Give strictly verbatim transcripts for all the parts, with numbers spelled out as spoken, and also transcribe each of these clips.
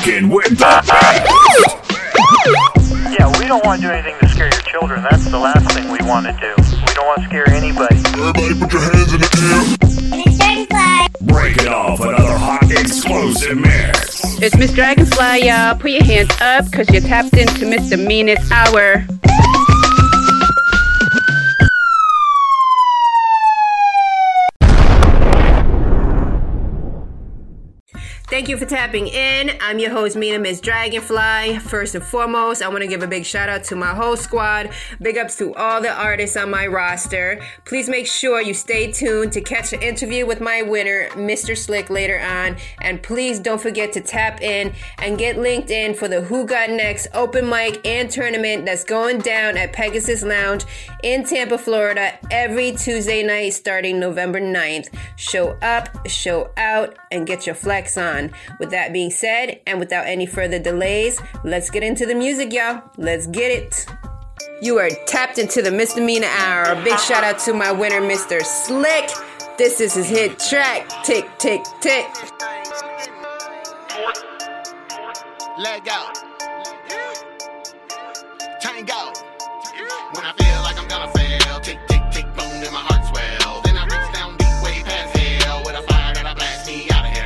rocking with the best. Yeah, we don't want to do anything to scare your children. That's the last thing we want to do. We don't want to scare anybody. Everybody put your hands in the air. Break it off, another hot explosive mix. It's Miss Dragonfly, y'all. Put your hands up, because you're tapped into Misdemeanors Hour. Thank you for tapping in. I'm your host, Mina Miss Dragonfly. First and foremost, I want to give a big shout out to my whole squad. Big ups to all the artists on my roster. Please make sure you stay tuned to catch an interview with my winner, Mister Slick, later on. And please don't forget to tap in and get linked in for the Who Got Next open mic and tournament that's going down at Pegasus Lounge in Tampa, Florida every Tuesday night starting November ninth. Show up, show out, and get your flex on. With that being said, and without any further delays, let's get into the music, y'all. Let's get it. You are tapped into the Misdemeanor Hour. A big shout out to my winner, Mister Slick. This is his hit track, Tick, Tick, Tick. Let go. Tango. When I feel like I'm gonna fail, tick, tick, tick, boom, in my heart swell. Then I reach down deep, way past hell, with a fire that'll blast me out of here.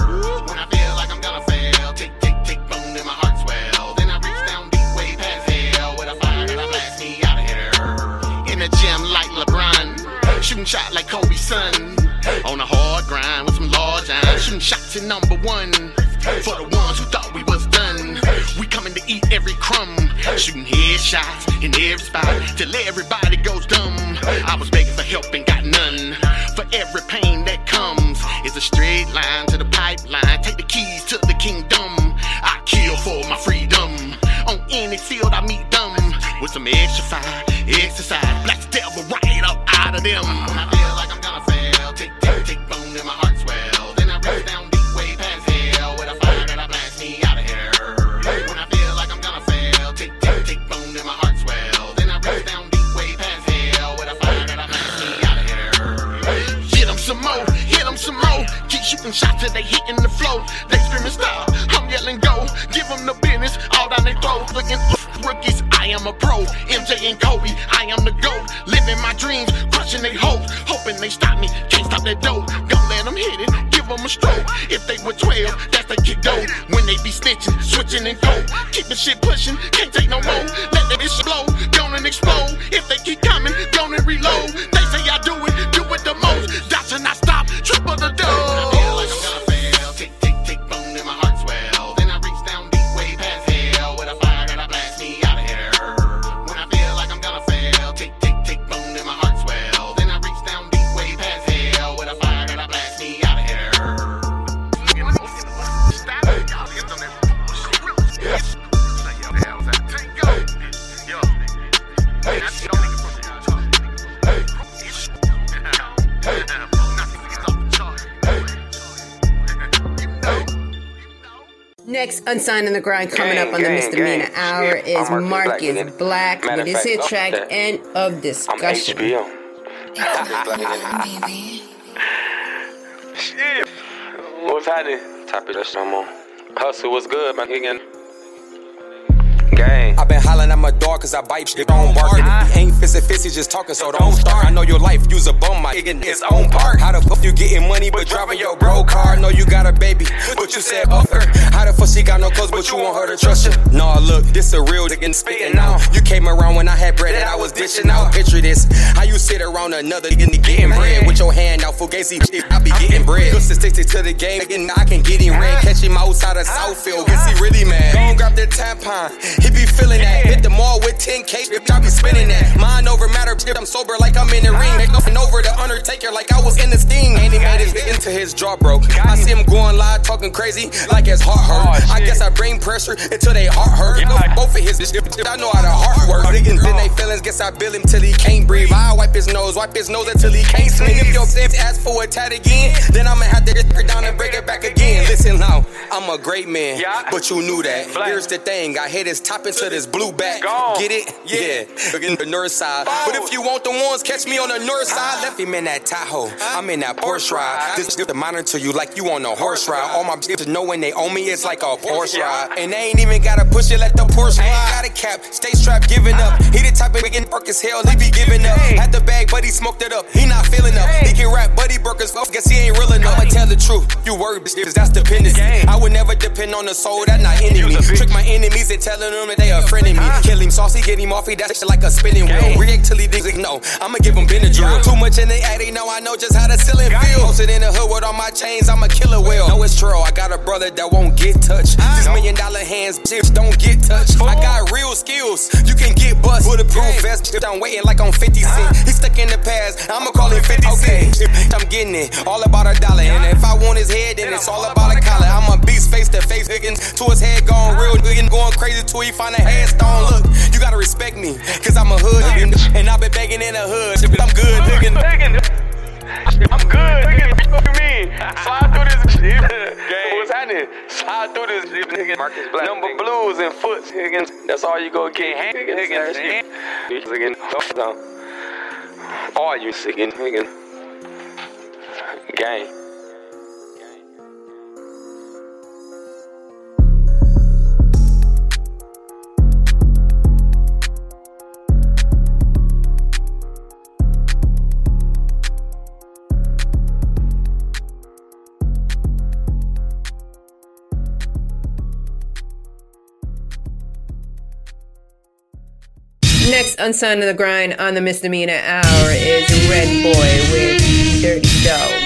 Shooting shot like Kobe's son. On a hard grind with some large eyes. Shooting shots in number one. For the ones who thought we was done. We coming to eat every crumb. Shooting headshots in every spot. Till everybody goes dumb. I was begging for help and got none. For every pain that comes is a straight line to the pipeline. Take the keys to the kingdom. I kill for my freedom. On any field I meet them. With some extra fire, exercise. Black devil right up out of them. When I feel like I'm gonna fail, tick, tick, tick, boom, in my heart swell. Then I reach down deep, way past hell, with a fire that'll blast me out of here. When I feel like I'm gonna fail, tick, tick, tick, boom, in my heart swell. Then I reach down deep, way past hell, with a fire that'll blast me out of here. Hit them some more, hit them some more. Keep shooting shots till they hitting the flow. They screaming stop, I'm yelling go. Give them the business, all down their throat. Looking rookies, I am a pro. M J and Kobe, I am the GOAT. Living my dreams, crushing their hopes. Hoping they stop me, can't stop that dope. Don't let them hit it, give them a stroke. If they were twelve, that's they kick dope. When they be snitching, switching and go. Keeping shit pushing, can't take no more. Let that bitch blow, don't explode. If they keep coming, don't reload. They say I do it, do it the most. That should not stop, triple the dose. When I feel like I'm gonna fail, tick, tick, tick, boom, in my heart swell. Then I reach down deep, way past hell, with a fire that'll blast me out of here. When I feel like I'm gonna fail, tick, tick, tick, boom, in my heart swell. Then I reach down deep, way past hell, with a fire that'll blast me out of here. Next, Unsigned on the Grind, coming gang, up on gang, the Misdemeanor gang. Hour is I'm Marcus Black, Black with his hit track, End of Discussion. I'm H B O. Shit. What's happening? Top of that shit I'm on. Hustle, what's good, man? Again. Gang. I've been hollering at my dog cause I bite shit on bark. If he ain't fissy fissy, just talking, so don't start. I know your life, use a bum, my nigga, his own part. How the fuck you getting money but driving your bro car? Know you got a baby, but you said fuck her. How the fuck she got no clothes but you want her to trust you? Nah, look, this a real nigga spitting out. You came around when I had bread that I was dishing out. Picture this, how you sit around another nigga getting bread with your hand out fugazi shit, I be getting bread. Cause to stick to the game, nigga, I can get him red. Catch him outside of Southfield, guess he really mad. Go and grab the tampon, he be feeling that. Hit the mall with ten K, I be spinning that. Mind over matter, I'm sober like I'm in the ring. They going over the Undertaker like I was in the Sting. And he made his into his jaw broke. I see him going live talking crazy like his heart hurt. I guess I bring pressure until they heart hurt. Both of his I know how the heart works. Then they feelings, guess I bill him till he can't breathe. I wipe his nose, wipe his nose until he can't sneeze. If your bitch ask for a tat again, then I'ma have to get her down and break it back again. Listen now, I'm a great man, but you knew that. Here's the thing, I hit his top into this blue back. Get it? Yeah. In the north side. But if you want the ones, catch me on the north side. Left him in that Tahoe. I'm in that Porsche ride. This to monitor you like you on a horse ride. All my bitches knowing they own me, it's like a Porsche ride. And they ain't even gotta push it, let the Porsche ride. Got a cap, stay strapped, giving up. He the type of nigga work as hell, he be giving up. Had the bag, but he smoked it up. He not feeling up. He can rap, but he broke his fuck. Guess he ain't real enough. I'ma tell the truth. You worry, bitch, that's dependency. I would never depend on the soul, that's not enemy. Trick my enemies and telling them that they a friend of me. Kill him saucy, get him off, he that shit like a spinning wheel. React till he niggas know. I'ma give him Benadryl. Too much in the ad, they know I know just how to sell it feel. Posted in the hood with all my chains, I'm a killer whale. No, it's true, I got a brother that won't get touched. These million dollar hands, bitch, don't get touched. I got real skills, you can get bust. Bulletproof vest, I'm waiting like on fifty cent. He stuck in the past, I'ma call him fifty cent. I'm getting it, all about a dollar. And if I want his head, then it's all about a collar. I'm a beast face to face, niggas, to his head gone real, nigga, going crazy till he find a headstone. Look, you gotta respect me, cause I'm a hood, nigga, and I've been begging in the hood. I'm good, nigga. I'm good, nigga. What you mean? Slide through this shit. What's happening? Slide through this shit, nigga. Marcus Black. Number blues and foots, nigga. That's all you go get. Nigga, nigga. All you nigga, nigga. Gang. Next on Son of the Grind on the Misdemeanor Hour is Red Boy with Dirty Dog.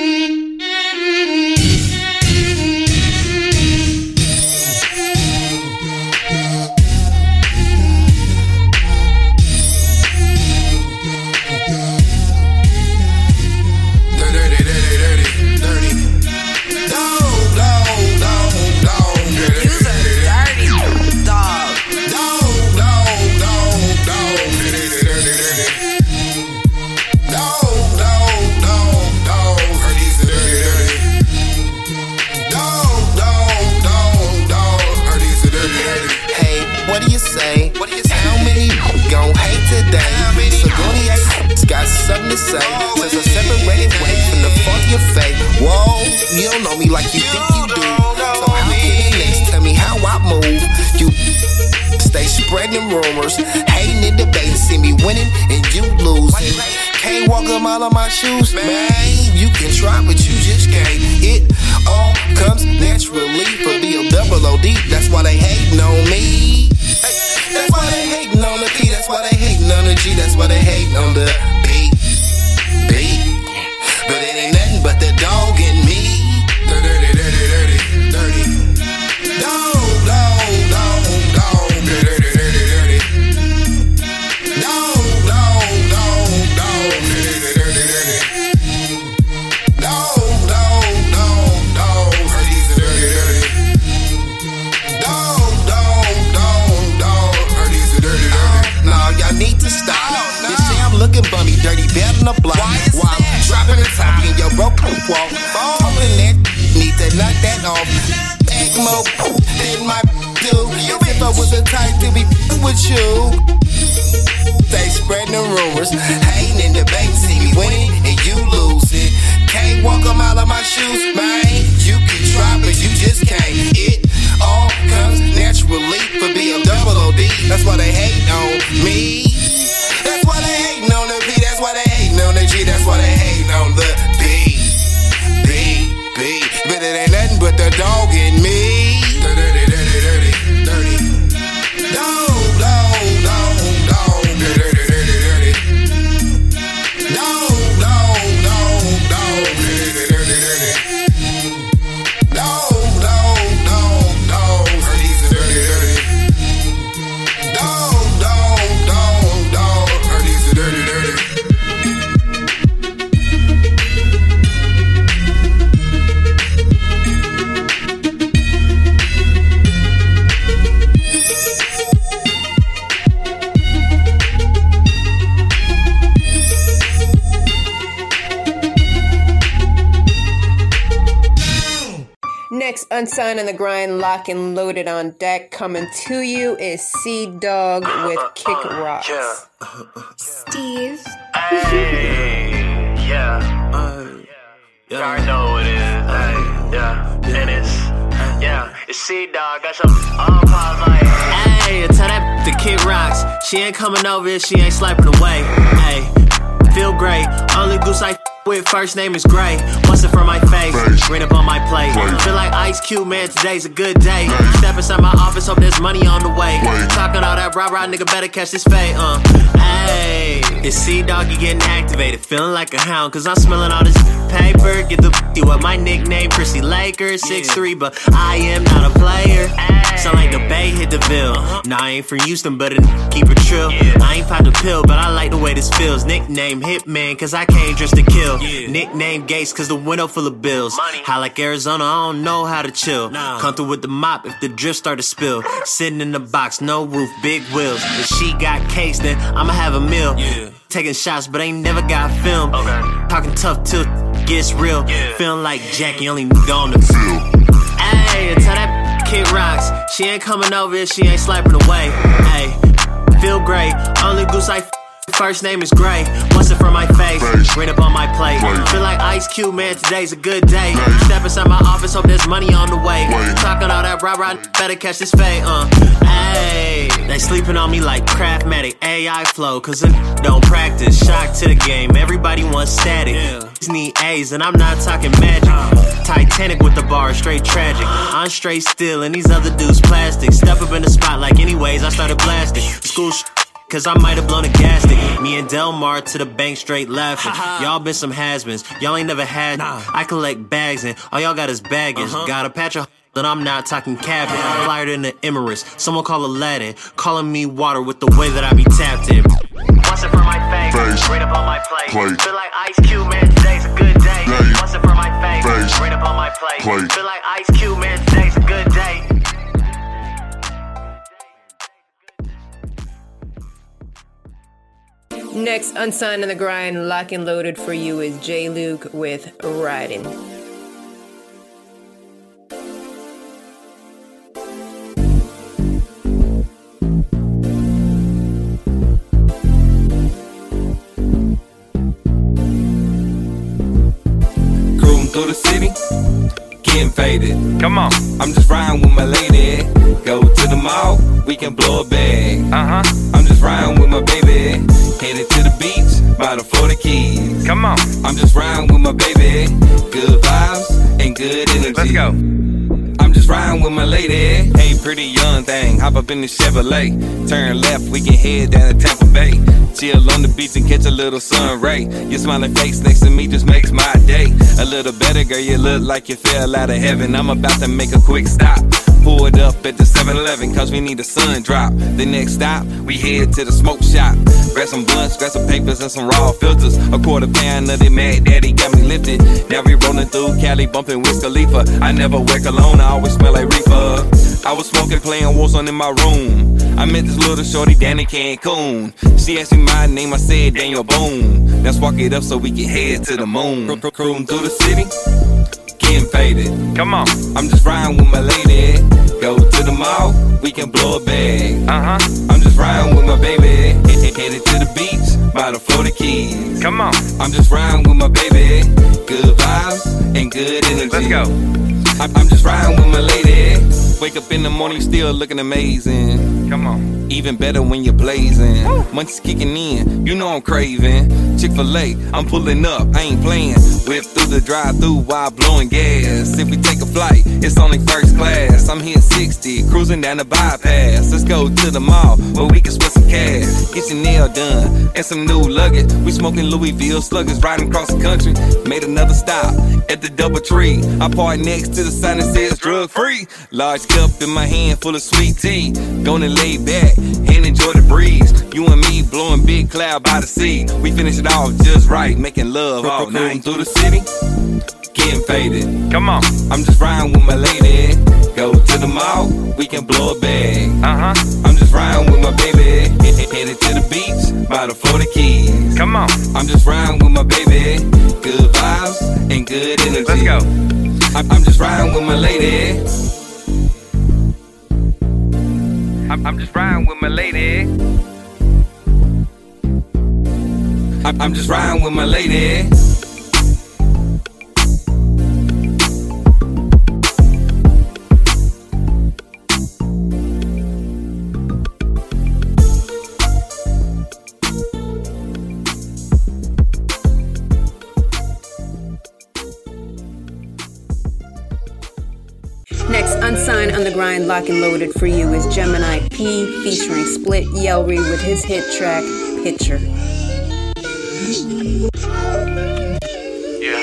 Something to say, there's a separated way from the funky fake. Whoa, you don't know me like you think you do. So how can you next tell me how I move? You stay spreading rumors, hating and debating, see me winning and you losing. Can't walk a mile on my shoes, man. You can try, but you just can't. It all comes naturally for B O double O D. That's why they hating on me. That's why they hating on the P. That's why they hating on the G. That's why they hating on the B. But it ain't nothing but the dog in me. Dirty, dirty, dirty, dirty. Dog, dog, dog, dog. Dirty, dirty, dirty. Dog, dog, dog, dog. Dirty, dirty, dirty. Dog, dog, dog, dog. He's dirty, dirty. Dog, dog, dog, dog. He's dirty, dirty. Nah, y'all need to stop. You see I'm looking bummy, dirty, bad on the block. Why is that? Dropping the top in your broke walk. Holding that, need to knock that off. Back more than my do. If I was a type to be with you, they spreading the rumors, hating and debating, see me winning and you losing. Can't walk a mile on my shoes, man. You can try, but you just can't. It all comes naturally for B O double O D. That's why they hating on me. That's why they hating on the P. That's why they hating on the G. That's why they hating on the B. B. B. But it ain't nothing but the dog in me. Dirty, dirty, dirty, dirty. Dog, dog, dog, dog. Dirty, dirty, dirty. Dog, dog, dog, dog. Dirty, dirty, dirty. Dog, dog, dog, dog. He's dirty, dirty. Dog, dog, dog, dog. He's dirty, dirty. Next on Son and the Grind, lock and loaded on deck. Coming to you is C-Dog with Kick Rocks. Steve. Hey, yeah. Uh, yeah. I know It's C-Dog, got some all pop like. Ayy, tell that to kick rocks. She ain't coming over if she ain't sliping away. Ayy, feel great. Only goose I with first name is Gray. Once it from my face, green up on my plate. Feel like Ice Cube, man, today's a good day. Step inside my office, hope there's money on the way. Talking all that rah rah, nigga better catch this fade, uh. Ayy, it's C-Dog, you getting activated. Feeling like a hound, cause I'm smelling all this paper. Get the f***y what my nickname, Chrissy Lakers. six three, but I am not a player. Sound like the Bay hit the Ville. Nah, I ain't from Houston, but a n- keep it trill. I ain't popped a pill, but I like the way this feels. Nickname Hitman, cause I came just to kill. Yeah. Nickname Gates, cause the window full of bills. Money. High like Arizona, I don't know how to chill. No. Come through with the mop if the drift start to spill. Sitting in the box, no roof, big wheels. If she got case, then I'ma have a meal. Yeah. Taking shots, but ain't never got film. Okay. Talking tough till gets real. Yeah. Feeling like Jackie, only nigga on the field. Ayy, tell that kick rocks. She ain't coming over if she ain't sliping away. Ayy, feel great. Only goose I f- first name is Gray. Once it from my face, green up on my plate. Feel like Ice Cube, man, today's a good day. Step inside my office, hope there's money on the way. Talking all that rah rah, better catch this fade, uh. Ayy, they sleeping on me like Craftmatic A I flow, cause a don't practice. Shock to the game, everybody wants static. These need A's, and I'm not talking magic. Titanic with the bar, straight tragic. I'm straight still, and these other dudes plastic. Step up in the spot like anyways, I started blasting. School sh- Cause I might have blown a gasket. Me and Delmar to the bank straight laughing. Y'all been some has-beens, y'all ain't never had. Nah. I collect bags and all y'all got is baggage. Uh-huh. Got a patch of then I'm not talking cabin. Flyer than the Emirates, someone call Aladdin. Calling me water with the way that I be tapped in. Once it from my face, face. Right up on my plate. plate. Feel like Ice Cube, man, today's a good day. day. Once it from my face, face. Right up on my plate. plate. Feel like Ice Cube, man, today's a good day. Next, Unsigned on the Grind, lock and loaded for you is J. Luke with Riding. Cruising through the city, getting faded. Come on, I'm just riding with my lady. Go to the mall, we can blow a bag. Uh huh. I'm just riding with my baby. Headed to the beach, by the Florida Keys. Come on, I'm just riding with my baby. Good vibes and good energy. Let's go. I'm just riding with my lady. Hey, pretty young thing, hop up in the Chevrolet. Turn left, we can head down to Tampa Bay. Chill on the beach and catch a little sun ray. Your smiling face next to me just makes my day a little better, girl. You look like you fell out of heaven. I'm about to make a quick stop. Pulled up at the seven eleven cause we need a sun drop. The next stop, we head to the smoke shop. Grab some blunts, grab some papers and some raw filters. A quarter pound of the Mad Daddy got me lifted. Now we rolling through Cali, bumping Wiz Khalifa. I never wear cologne, I always smell like reefer. I was smoking, playing Warzone in my room. I met this little shorty down in Cancun. She asked me my name, I said Daniel Boone. Let's walk it up so we can head to the moon. Cruising through the city, getting faded. Come on, I'm just riding with my lady. Go to the mall, we can blow a bag. Uh huh. I'm just riding with my baby. Headed to the beach, by the Florida Keys. Come on, I'm just riding with my baby. Good vibes and good energy. Let's go. I'm just riding with my lady. Wake up in the morning, still looking amazing. Come on. Even better when you're blazing. Money's kicking in, you know I'm craving. Chick-fil-A, I'm pulling up, I ain't playing. Whip through the drive-thru while blowing gas. If we take a flight, it's only first class. I'm here sixty, cruising down the bypass. Let's go to the mall where we can spend some cash. Get your nail done and some new luggage. We smoking Louisville sluggers, riding across the country. Made another stop at the DoubleTree. I parked next to the sign that says drug-free. Large cup in my hand full of sweet tea. Gonna lay back and enjoy the breeze. You and me blowing big cloud by the sea. We finish it off just right, making love all night. Through the city, getting faded. Come on, I'm just riding with my lady. Go to the mall, we can blow a bag. Uh huh. I'm just riding with my baby. Headed to the beach, by the Florida Keys. Come on, I'm just riding with my baby. Good vibes and good energy. Let's go. I'm just riding with my lady. I'm just riding with my lady. I'm just riding with my lady. on the Grind, Lock and Loaded for you is Gemini P featuring Split Yellry with his hit track, Picture. Yeah.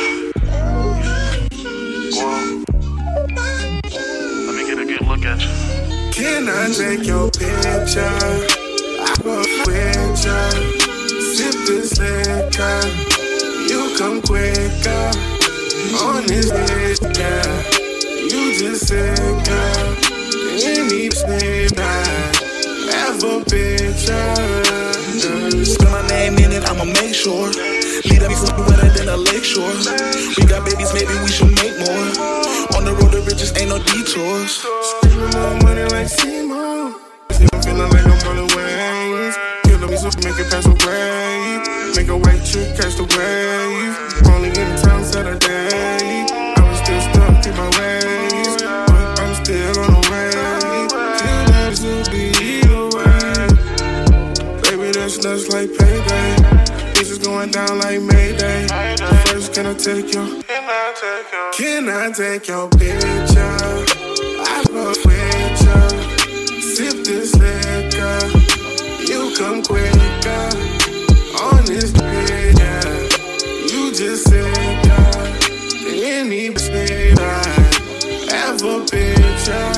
Well, let me get a good look at you. Can I take your picture? I will with you. Sip this liquor. You come quicker. On this nigga. You just said, girl. Any snake night. Ever picture. Spell my name in it, I'ma make sure. Lead up be wetter than a lakeshore. We got babies, maybe we should make more. On the road to riches, ain't no detours. Screaming more money like Seymour. I'm feeling like I'm on the waves. Killing me so make it pass away. Make a way to catch the wave. Only in town Saturday. I was still stuck in my ways, but I'm still on the way. Feel that to be either way. Baby, that's nuts like payday. This is going down like Mayday. First, can I take your? Can I take your? Can I take your picture? I fuck with you. Sip this liquor. You come quicker. On this bed, yeah. You just said, yeah. Any bitch I ever picture.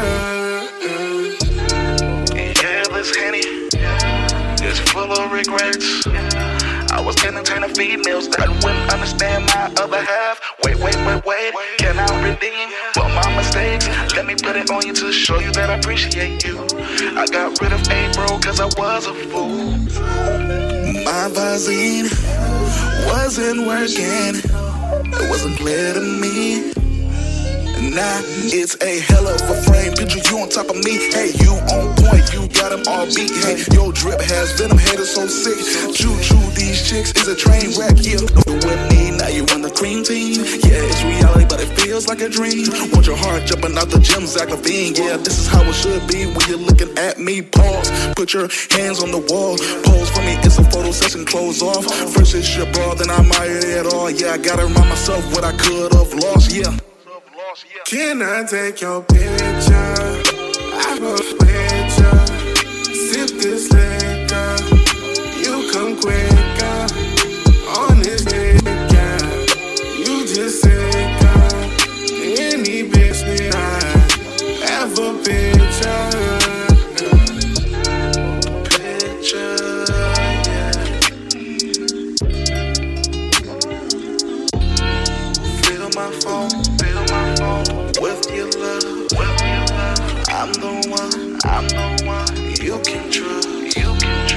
Yeah, this Henny is full of regrets. I was entertaining females that wouldn't understand my other half. Wait, wait, wait, wait. Can I redeem for my mistakes? Let me put it on you to show you that I appreciate you. I got rid of A-Bro cause I was a fool. My Visine wasn't working. It wasn't clear to me. Nah, it's a hell of a frame. Picture you on top of me. Hey, you on point, you got them all beat. Hey, your drip has venom, haters so sick. Choo-choo, these chicks is a train wreck. Yeah, no, you with me, now you on the cream team. Yeah, it's reality, but it feels like a dream. Want your heart jumping out the gym, Zach Levine. Yeah, this is how it should be when you're looking at me. Pause, put your hands on the wall. Pose for me, it's a photo session, close off. First it's your bra, then I admire it all. Yeah, I gotta remind myself what I could have lost, yeah. Can I take your picture? I will with you. Sip this liquor. You come quicker. On this nigga. You just said, girl. Any bitch that I ever picture. Picture, yeah. Feel my phone. With your love, with your love, I'm the one, I'm the one. You can trust, you can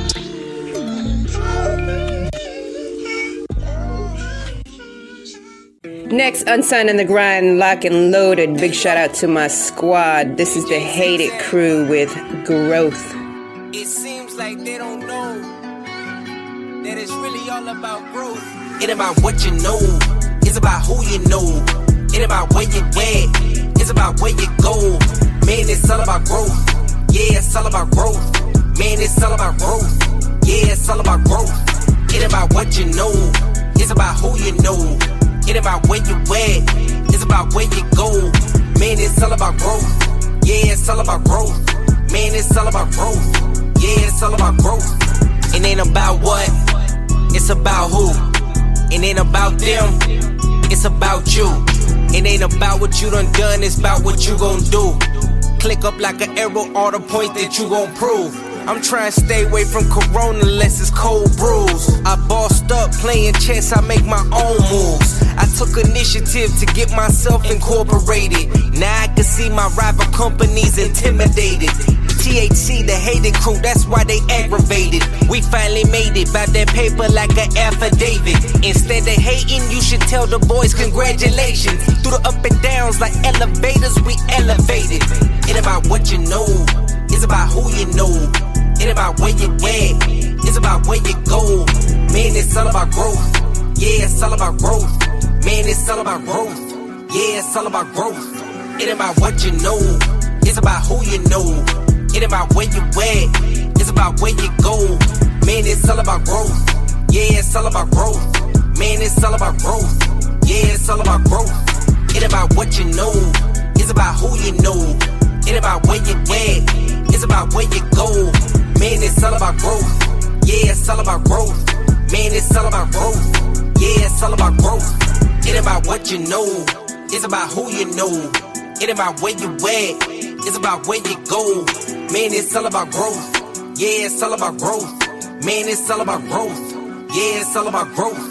trust. Next, Unsigned on the Grind, Lock and Loaded. Big shout out to my squad. This is the Hated Crew with Growth. It seems like they don't know that it's really all about growth. It about what you know, it's about who you know. It about where you at, it's about where you go. Man, it's all about growth. Yeah, it's all about growth. Man, it's all about growth. Yeah, it's all about growth. It about what you know, it's about who you know. It about where you at, it's about where you go. Man, it's all about growth. Yeah, it's all about growth. Man, it's all about growth. Yeah, it's all about growth. It ain't about what, it's about who. It ain't about them, it's about you. It ain't about what you done done, it's about what you gon' do. Click up like an arrow, all the point that you gon' prove. I'm trying to stay away from Corona unless it's cold brews. I bossed up playing chess, I make my own moves. I took initiative to get myself incorporated. Now I can see my rival companies intimidated. T H C, the Hated Crew, that's why they aggravated. We finally made it, by that paper like an affidavit. Instead of hating, you should tell the boys congratulations. Through the up and downs like elevators, we elevated. It about what you know, it's about who you know. It about where you at, it's about where you go. Man, it's all about growth. Yeah, it's all about growth. Man, it's all about growth. Yeah, it's all about growth. It about what you know, it's about who you know. It about where you at, it's about where you go. Man, it's all about growth. Yeah, it's all about growth. Man, it's all about growth. Yeah, it's all about growth. It about what you know, it's about who you know. It about where you at. It's about where you go. Man, it's all about growth. Yeah, it's all about growth. Man, it's all about growth. Yeah, it's all about growth. It about what you know. It's about who you know. It about where you at. It's about where you go. Man, it's all about growth. Yeah, it's all about growth. Man, it's all about growth. Yeah, it's all about growth.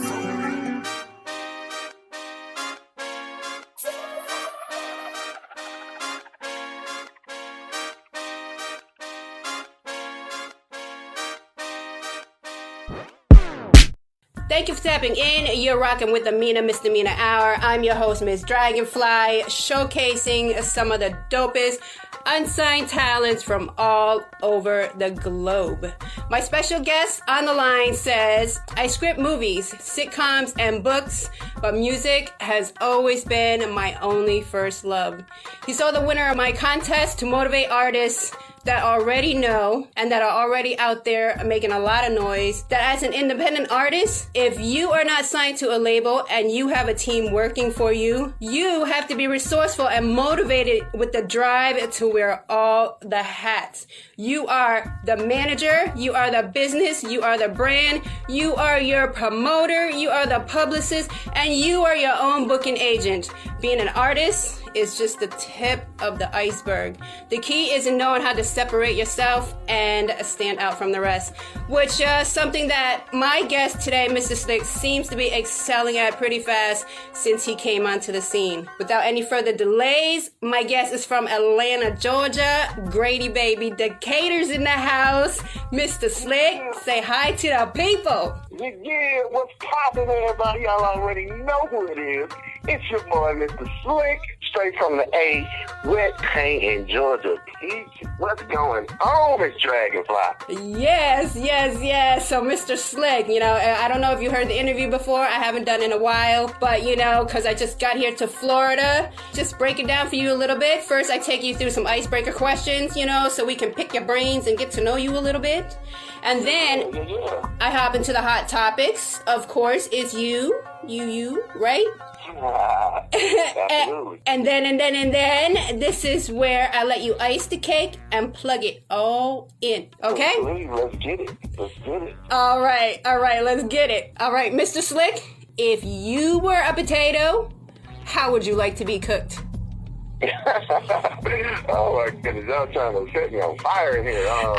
Thank you for tapping in. You're rocking with the Mina Misdemeanor Hour. I'm your host, Miss Dragonfly, showcasing some of the dopest unsigned talents from all over the globe. My special guest on the line says, I script movies, sitcoms, and books, but music has always been my only first love. He saw the winner of my contest to motivate artists that already know and that are already out there making a lot of noise, that as an independent artist, if you are not signed to a label and you have a team working for you, you have to be resourceful and motivated with the drive to wear all the hats. You are the manager, you are the business, you are the brand, you are your promoter, you are the publicist, and you are your own booking agent. Being an artist is just the tip of the iceberg. The key is in knowing how to separate yourself and stand out from the rest, which uh, something that my guest today, Mister Slick, seems to be excelling at pretty fast since he came onto the scene. Without any further delays, my guest is from Atlanta, Georgia. Grady baby, Decatur's in the house. Mister Slick, say hi to the people. Yeah, what's poppin', everybody? Y'all already know who it is. It's your boy, Mister Slick, straight from the A, Wet Paint in Georgia Peach. What's going on, Miss Dragonfly? Yes, yes, yes. So, Mister Slick, you know, I don't know if you heard the interview before. I haven't done it in a while, but, you know, because I just got here to Florida, just break it down for you a little bit. First, I take you through some icebreaker questions, you know, so we can pick your brains and get to know you a little bit. And then yeah, yeah, yeah. I hop into the hot topics. Of course, is you, you, you, right? Ah, absolutely. and, and then, and then, and then, this is where I let you ice the cake and plug it all in. Okay? Please, let's get it. Let's get it. All right, all right, let's get it. All right, Mister Slick, if you were a potato, how would you like to be cooked? Oh my goodness, y'all trying to set me on fire in here. Um,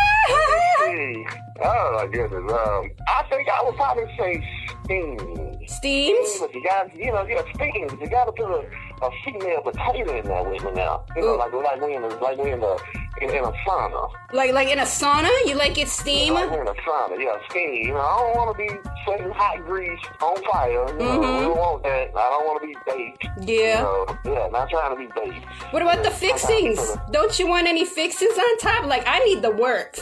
ah! Oh my goodness. Um, I think I would probably say steam. Steamed? But you got, you know, yeah, steamed. You got to put a, a female potato in there with me now. You know, like like we in the like we in the in, in a sauna. Like like in a sauna? You like it steam? Yeah, like we're in a sauna. Yeah, steam. You know, I don't want to be setting hot grease on fire. You know, Mm-hmm. we don't want that. I don't want to be baked. Yeah. You know, yeah, not trying to be baked. What about yeah, the fixings? Don't you want any fixings on top? Like, I need the work.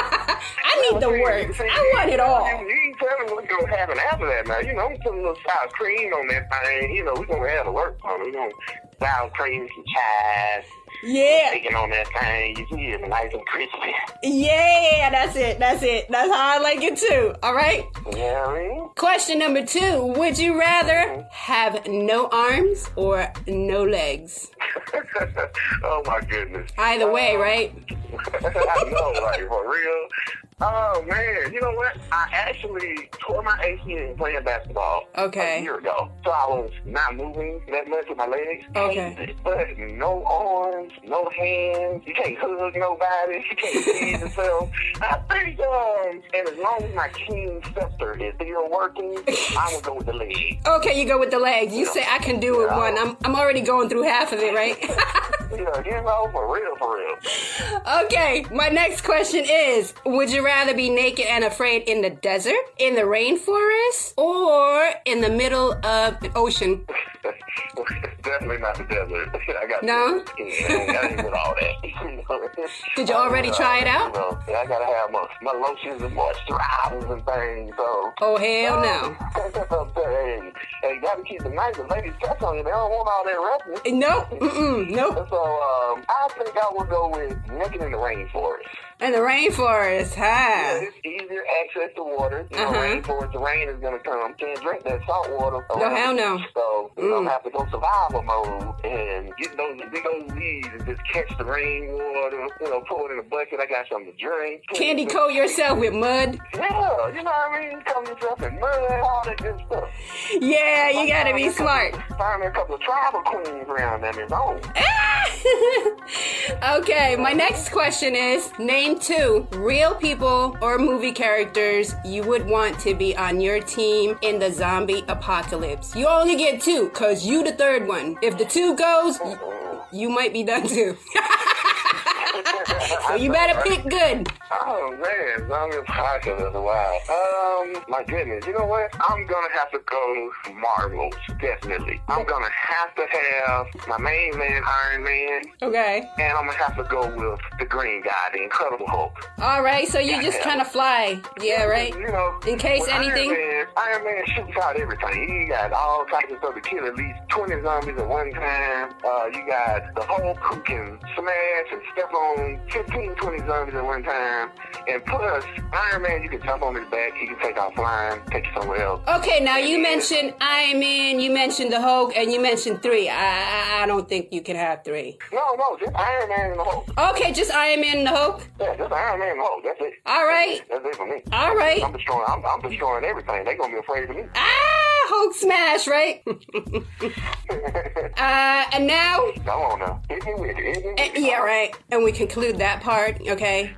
I need the work. I want it all. You, you ain't telling me what's going to happen after that now. You know, I'm putting a little sour cream on that thing. You know, we're going to have to work on it. We're going to sour cream, some chives. Yeah. Bacon on that thing. You see it nice and crispy. Yeah, that's it. That's it. That's how I like it too. All right? Yeah, I mean. Question number two. Would you rather have no arms or no legs? Oh, my goodness. Either way, uh, right? I know, like, for real. Oh, man. You know what? I actually tore my A C L playing basketball Okay. a year ago. So I was not moving that much with my legs. Okay. But no arms, no hands. You can't hug nobody. You can't feed yourself. I think, um, and as long as my king scepter is still working, I would go with the legs. Okay, you go with the legs. You Yeah. say I can do it Yeah. one. I'm I'm already going through half of it, right? Yeah, you know, for real, for real. Okay, my next question is, would you rather be naked and afraid in the desert, in the rainforest, or in the middle of the ocean? Definitely not the desert. I got No? skin. I ain't with all that. Did you already uh, try it out? You know, I gotta have my, my lotions and moisturizers and things, so. Oh, hell no. hey, hey, gotta keep the nice. The ladies touch on you. They don't want all that roughness. Nope. Mm-mm. Nope. So, um, I think I would go with naked in the rainforest. In the rainforest, huh? Yeah, it's easier access to water. You know, Uh-huh. rainforest, the rain is gonna come. Can't drink that salt water. No, hell no. So you Mm. don't have to go survival mode and get those big old leaves and just catch the rainwater. You know, pour it in a bucket. I got something to drink. Candy coat yourself with mud. Yeah, you know what I mean? Cover yourself in mud, all that good stuff. Yeah, you gotta be smart. Find me a couple of tribal queens around them is on. Okay, my next question is, name two real people or movie characters you would want to be on your team in the zombie apocalypse. You only get two, cause you the third one. If the two goes, y- you might be done too. So you better pick good. Oh man, zombie apocalypse, wow. Um, my goodness, you know what? I'm gonna have to go Marvels, definitely. I'm gonna have to have my main man, Iron Man. Okay. And I'm gonna have to go with the green guy, the Incredible Hulk. All right, so you just kind of fly. Yeah, right? You know, in case with anything. Iron Man, Iron Man shoots out everything. He got all types of stuff to kill at least twenty zombies at one time. Uh, you got the Hulk who can smash and step on fifteen, twenty zombies at one time. And plus, Iron Man, you can jump on his back. He can take off flying, take you somewhere else. Okay, now you mentioned Iron Man, you mentioned the Hulk, and you mentioned three. I, I I don't think you can have three. No, no, just Iron Man and the Hulk. Okay, just Iron Man and the Hulk? Yeah, just Iron Man and the Hulk. That's it. All right. That's it for me. All right. I'm destroying. I'm, I'm destroying everything. They're gonna be afraid of me. Ah, Hulk smash, right? uh, and now. Come on now. Hit me with it. Hit me with Uh, it. yeah, right. And we conclude that part, okay?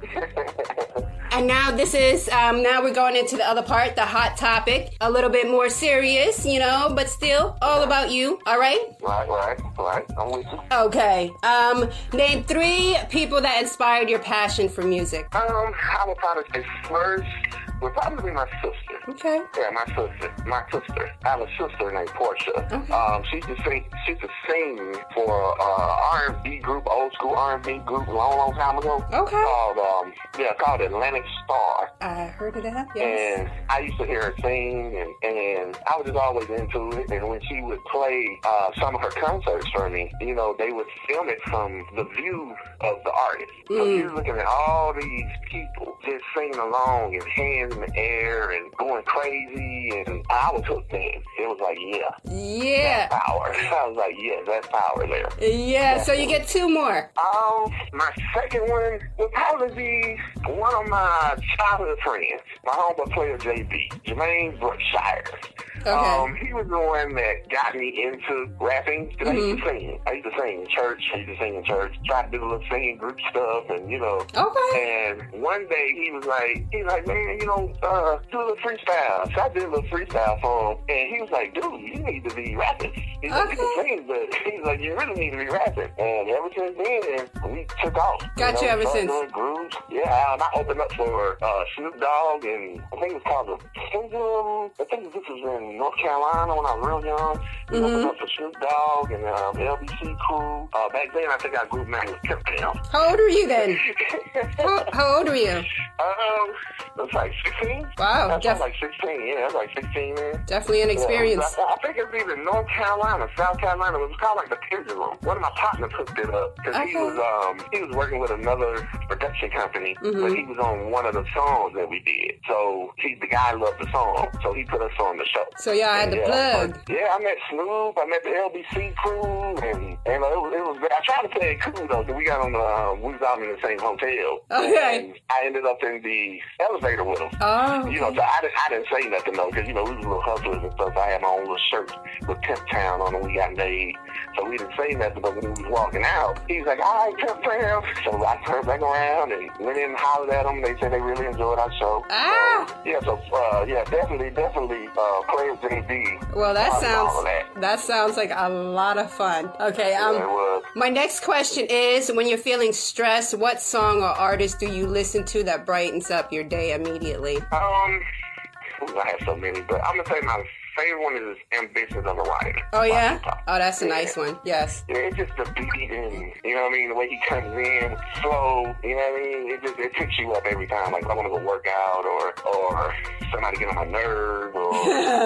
And now this is, um, now we're going into the other part, the hot topic. A little bit more serious, you know, but still all about you, all right? Right, right, right. I'm with you. Okay. Um, name three people that inspired your passion for music. Um, I would probably say first would probably be my sister. Okay. Yeah, my sister. My sister. I have a sister named Portia. Okay. Um, she used to sing. She used to sing for uh R and B group, old school R and B group, a long, long time ago. Okay. Called um, yeah, called Atlantic Star. I heard of that. Yes. And I used to hear her sing, and, and I was just always into it. And when she would play uh, some of her concerts for me, you know, they would film it from the view of the artist. So Mm. you're looking at all these people just singing along and hands in the air and going crazy, and I was hooked in. It was like, yeah. Yeah. That's power. I was like, yeah, that's power there. Yeah, so you get two more. Um, my second one would probably be one of my childhood friends, my homeboy player J B, Jermaine Brookshire. Okay. Um, he was the one that got me into rapping. Cause I used to Mm-hmm. sing. I used to sing in church. I used to sing in church. Try to do a little singing group stuff, and you know. Okay. And one day he was like, he was like, man, you know, uh, do a little freestyle. So I did a little freestyle for him, and he was like, dude, you need to be rapping. He's like, you can sing, but he's like, you really need to be rapping. And ever since then, we took off. Got you know, ever started since. doing grooves. Yeah, and I opened up for uh, Snoop Dogg, and I think it was called the Kingdom. I think this was in North Carolina when I was real young. We Mm-hmm. opened up for Snoop Dogg and um, L B C Crew. Uh, back then, I think our group name was Pimp Down. How old were you then? how, how old were you? Um, it was like sixteen. Wow, That's def- like sixteen. Yeah, that's like sixteen, man. Definitely an experience. Yeah, I, I think it's either North Carolina, South Carolina. It was called like the Pendulum. One of my partners hooked it up because he Okay. was um he was working with another production company, Mhm. but he was on one of the songs that we did. So he the guy loved the song, so he put us on the show. So y'all had the yeah, plug. but, yeah, I met Snoop. I met the L B C Crew, and and uh, it was it was great. I tried to play it cool though, because we got on the uh, we was out in the same hotel. Okay. And I ended up in the elevator with him. Oh. You know, so I didn't, I didn't say nothing though, because you know we was little hustlers and stuff. I had my own little shirt with Pimp Town on when we got engaged, so we didn't say nothing. But when we was walking out, he was like, "All right, Pimp Town." So I turned back around and went in and hollered at them. They said they really enjoyed our show. Ah. So, yeah, so uh, yeah, definitely, definitely, uh, Player J B. Well, that All sounds of that. that sounds like a lot of fun. Okay, Yeah, it um, was. my next question is: when you're feeling stressed, what song or artist do you listen to that brightens up your day immediately? Um, ooh, I have so many, but I'm gonna say my favorite one is Ambitions of a Rider. Oh yeah, oh that's a nice one. Yes. Yeah, it's just the beat and, you know what I mean, the way he comes in, slow, you know what I mean? It just, it picks you up every time. Like, if I want to go work out or, or somebody get on my nerves or, you know, I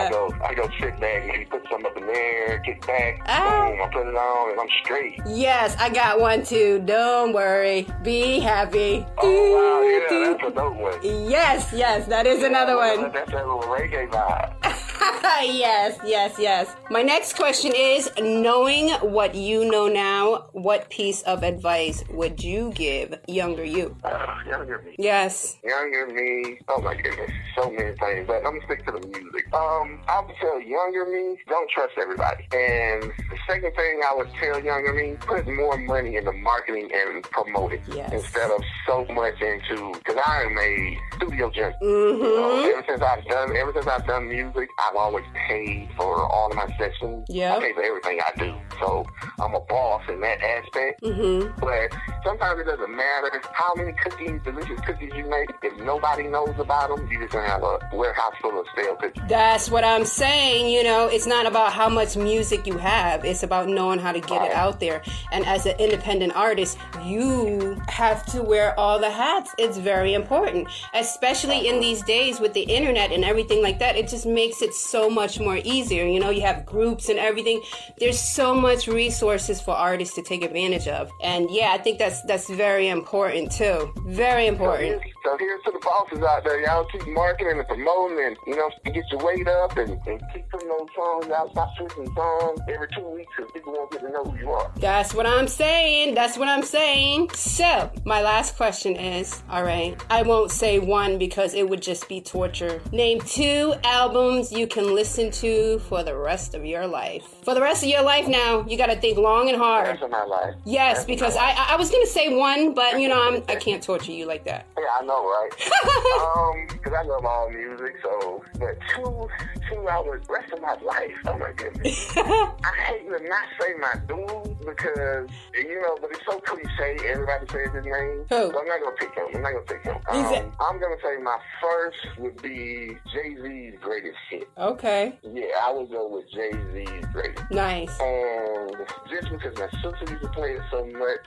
I go, I go sit back, maybe put some up in there, kick back, Ah. boom, I put it on, and I'm straight. Yes, I got one too. Don't worry. Be happy. Oh, wow, yeah, that's a dope one. Yes, yes, that is another one. That's that little reggae vibe. Yes, yes, yes. My next question is, knowing what you know now, what piece of advice would you give younger you? Uh, younger me. Yes. Younger me. Oh my goodness, so many things. But I'm gonna stick to the music. Um, I would tell younger me, don't trust everybody. And the second thing I would tell younger me, put more money into marketing and promoting yes. instead of so much into. Because I am a studio junkie. Mm-hmm. You know, ever since I've done, ever since I've done music, I've always paid for all of my sessions. Yeah. I pay for everything I do. So I'm a boss in that aspect. Mm-hmm. But sometimes it doesn't matter how many cookies, delicious cookies you make. If nobody knows about them, you're just going to have a warehouse full of stale cookies. That's what I'm saying. You know, it's not about how much music you have. It's about knowing how to get it out there. And as an independent artist, you have to wear all the hats. It's very important, especially in these days with the internet and everything like that. It just makes it so much more easier. You know, you have groups and everything. There's so much resources for artists to take advantage of. And yeah, I think that's that's very important too. Very important. So here's to the bosses out there. Y'all keep marketing and promoting and, you know, get your weight up and, and keep putting those songs out. Stop switching songs every two weeks so people won't get to know who you are. That's what I'm saying. That's what I'm saying. So, my last question is, all right, I won't say one because it would just be torture. Name two albums you can listen to for the rest of your life. For the rest of your life now, you got to think long and hard. The rest of my life. Yes, because I I was going to say one, but, you know, I'm, I can't torture you like that. Yeah, I know, right? um, because I love all music, so, but two, two hours, rest of my life, oh my goodness. I hate to not say my dude because, you know, but it's so cliche, everybody says his name. Who? So I'm not going to pick him, I'm not going to pick him. Um, I'm going to say my first would be Jay-Z's greatest hit. Okay. Yeah, I would go with Jay-Z's greatest. Nice. And just because my sister used to play it so much,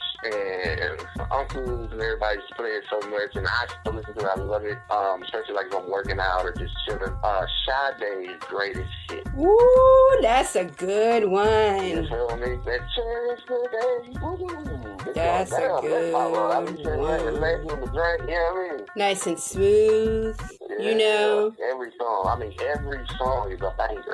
and my uncles and everybody used to play it so much, and I still listen to it, I love it, um, especially like if I'm working out or just chilling. Uh, Sade's greatest hit. Ooh, that's a good one. You feel me? That cherish the day. Ooh, that's a down. good That's my, I be saying one. that and letting the drink, you know what I mean? Nice and smooth, Yeah, you know. Every song. I mean, every song is a banger.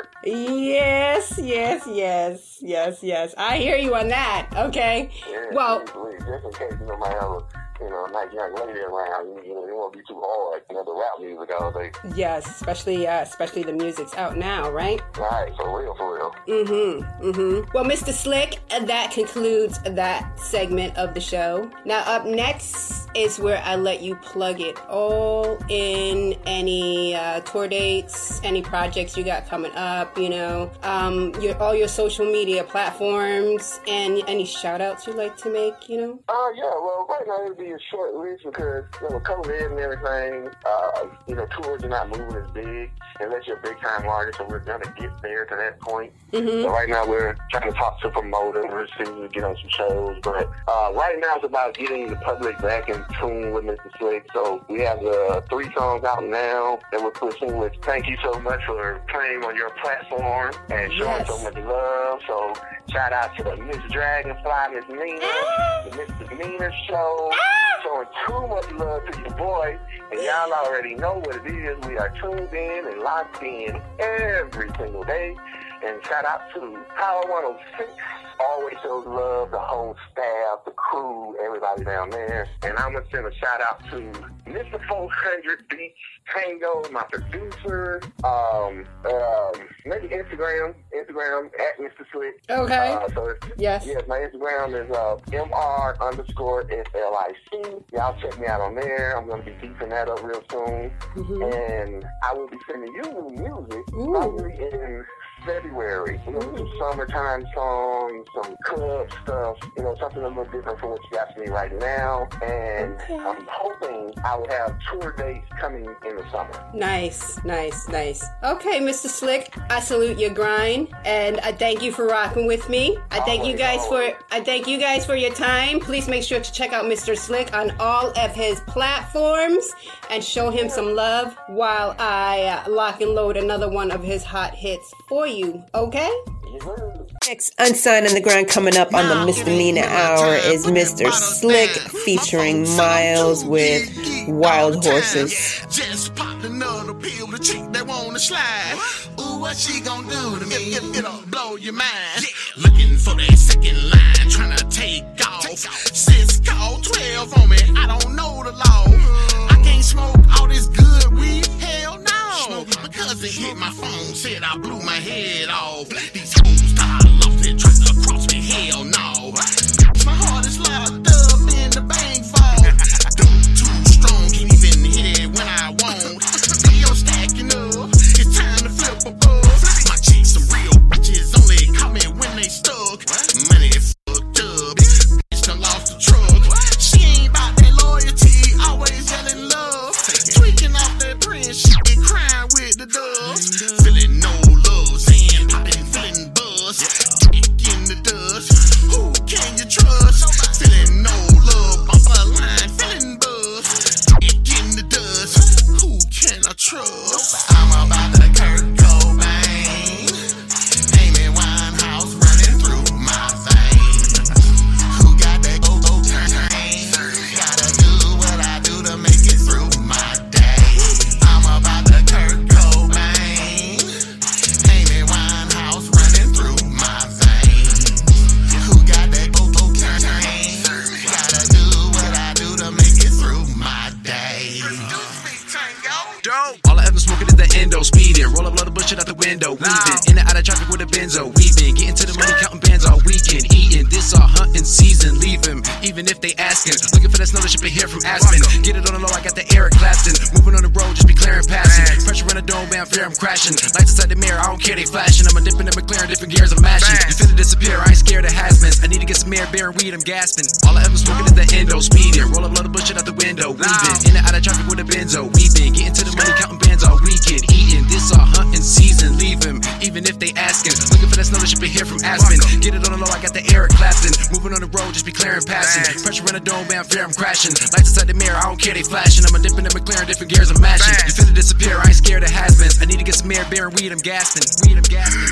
Yes, yes, yes, yes, yes. I hear you on that. Okay. Yeah, Well, please, please, just in case you know my have a, you know, a nice young lady around, you, you know, you won't be too hard, you know, the rap music all day. yes, especially uh, especially the music's out now, right? Right, for real, for real. Mm-hmm. Mm-hmm. Well, Mister Slick, that concludes that segment of the show. Now, up next is where I let you plug it all in, any uh, tour dates, any projects you got coming up, you know, um, your all your social media platforms, and any shout outs you'd like to make, you know? Uh, yeah, well, right now it'll be a short list because, you know, COVID and everything, uh, you know, tours are not moving as big unless you're a big time artist, so we're going to get there to that point. Mm-hmm. So right now we're trying to talk to promoters, see if we can get on some shows, but uh, right now it's about getting the public back in tune with Mister Slick. So we have uh, three songs out now that we're pushing, which thank you so much for playing on your platform and showing Yes. so much love. So shout out to the Miss Dragonfly, Miss Nina, the Mister Nina Show, showing too much love to your boy. And y'all already know what it is. We are tuned in and locked in every single day. And shout out to Power one oh six. Always shows love, the whole staff, the crew, everybody down there. And I'm going to send a shout out to Mister four hundred Beats Tango, my producer. Um, um, maybe Instagram, Instagram at Mister Slick. Okay. Uh, so it's, Yes. Yes, my Instagram is uh, M R underscore S L I C. Y'all check me out on there. I'm going to be beefing that up real soon. Mm-hmm. And I will be sending you new music Ooh. probably in February. You know, some summertime songs, some club stuff, you know, something a little different from what you got to me right now. And okay. I'm hoping I will have tour dates coming in the summer. Nice, nice, nice. Okay, Mister Slick, I salute your grind, and I thank you for rocking with me. I thank always, you guys always. for I thank you guys for your time. Please make sure to check out Mister Slick on all of his platforms and show him some love while I uh, lock and load another one of his hot hits for you. Okay? Next Unsigned Underground coming up on the Misdemeanor Hour is Mister Slick featuring Miles with Wild Horses. Just popped another pill to cheat, they wanna slide. Ooh, what she gonna do to me? It, it, it'll blow your mind. Looking for that second line, trying to take off. Sis call twelve on me, I don't know the law. I can't smoke all this good weed, hell no. My cousin hit my phone, said I blew my head off. These hoes thought I lost it, tried to cross me, hell no. My heart is locked up in the bank vault. Dumb too strong, can't even hit it when I want. Video stacking up, it's time to flip a buzz. My chicks some real bitches, only call me when they stuck. Money fucked up, bitch done lost the truck. She ain't about that loyalty, always yelling love. Tweaking off that Prince shit, crying with the doves. Feeling no love, saying poppin', feeling buzz. Dick in the dust, who can you trust? Feeling no love, bump a line, feeling buzz. Dick in the dust, who can I trust? I'm about to Kurt Cobain, Amy Winehouse running through my veins. Who got that go-go train? Gotta do what I do to make it through my day. I'm about to Kurt Cobain, Amy Winehouse running through my veins. Who got that go-go train? Gotta do what I do to make it through my day. Dope. All I ever smoking is the endo, speeding. Roll up, load the bullshit out the window. Weaving in and out of traffic with a benzo. Weaving, getting to the money, counting bands all weekend. Eating, this all hunting season. Leave him, even if they asking. Looking for that snow that should be here from Aspen. Get it on the low, I got the Eric Clapton. Moving on the road, just be clearing passing. Pressure in the dome, man, fear I'm crashing. Lights inside the mirror, I don't care, they flashing. I'm a dipping in McLaren, different gears, I'm mashing. You feel it disappear, I ain't scared of has-beens. I need to get some air, beer and weed, I'm gasping. All I ever smoking is the endo, speeding. Roll up, load the bullshit out the window. Weaving, in and out of traffic with a benzo. Weaving, getting to the money, counting bands all weekend. Eating, this all hunting season. Leave him, even if they asking. Looking for that snow that should be here from Aspen. Get it on the low, I got the Eric Clapton. Moving on the road, just be clearing passing. Pressure in the dome, man, fear I'm crashing. Lights inside the mirror, I don't care, they flashing. I'm a dipping in McLaren, different gears, I'm mashing. You feel it disappear, I ain't scared of has-beens. I need to get some air, beer and weed, I'm gasping. Weed, I'm gasping.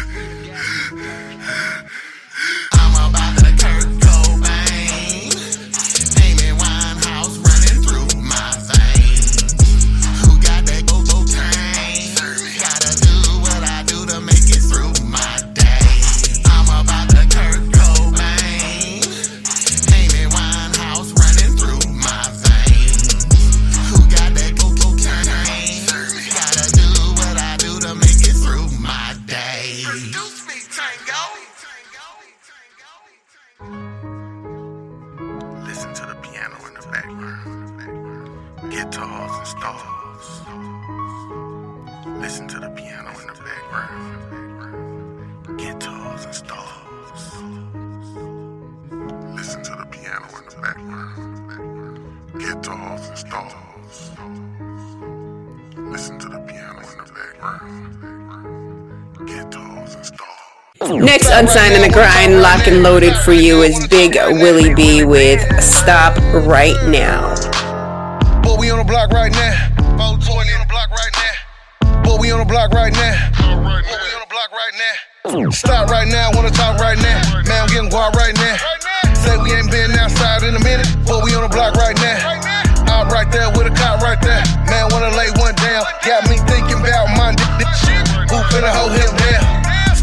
I'm about to Kurt Cobain, Amy Winehouse running through my veins. Who got that go-go train? Gotta do what I do to make it through my day. I'm about to Kurt Cobain, Amy Winehouse running through my veins. Who got that go-go train? Gotta do what I do to make it through my day. Produce me, Tango. Listen to the piano in the background. Guitars and stars. Listen to the piano in the background. Guitars and stars. Listen to the piano in the background. Guitars and stars. Listen to the piano in the background. Guitars and stars. Next Unsigned in the Grind, lock and loaded for you is Big Willie B with Stop Right Now. Boy, we on the block right now. Boy, we on the block right now. Boy, we on the block right now. Boy, we on the block right now. Stop right now, wanna talk right now. Man, I'm getting guap right now. Say we ain't been outside in a minute. Boy, we on the block right now. Out right there with a cop right there. Man, wanna lay one down. Got me thinking about my d- d- shit. Who finna hold him down? Stop right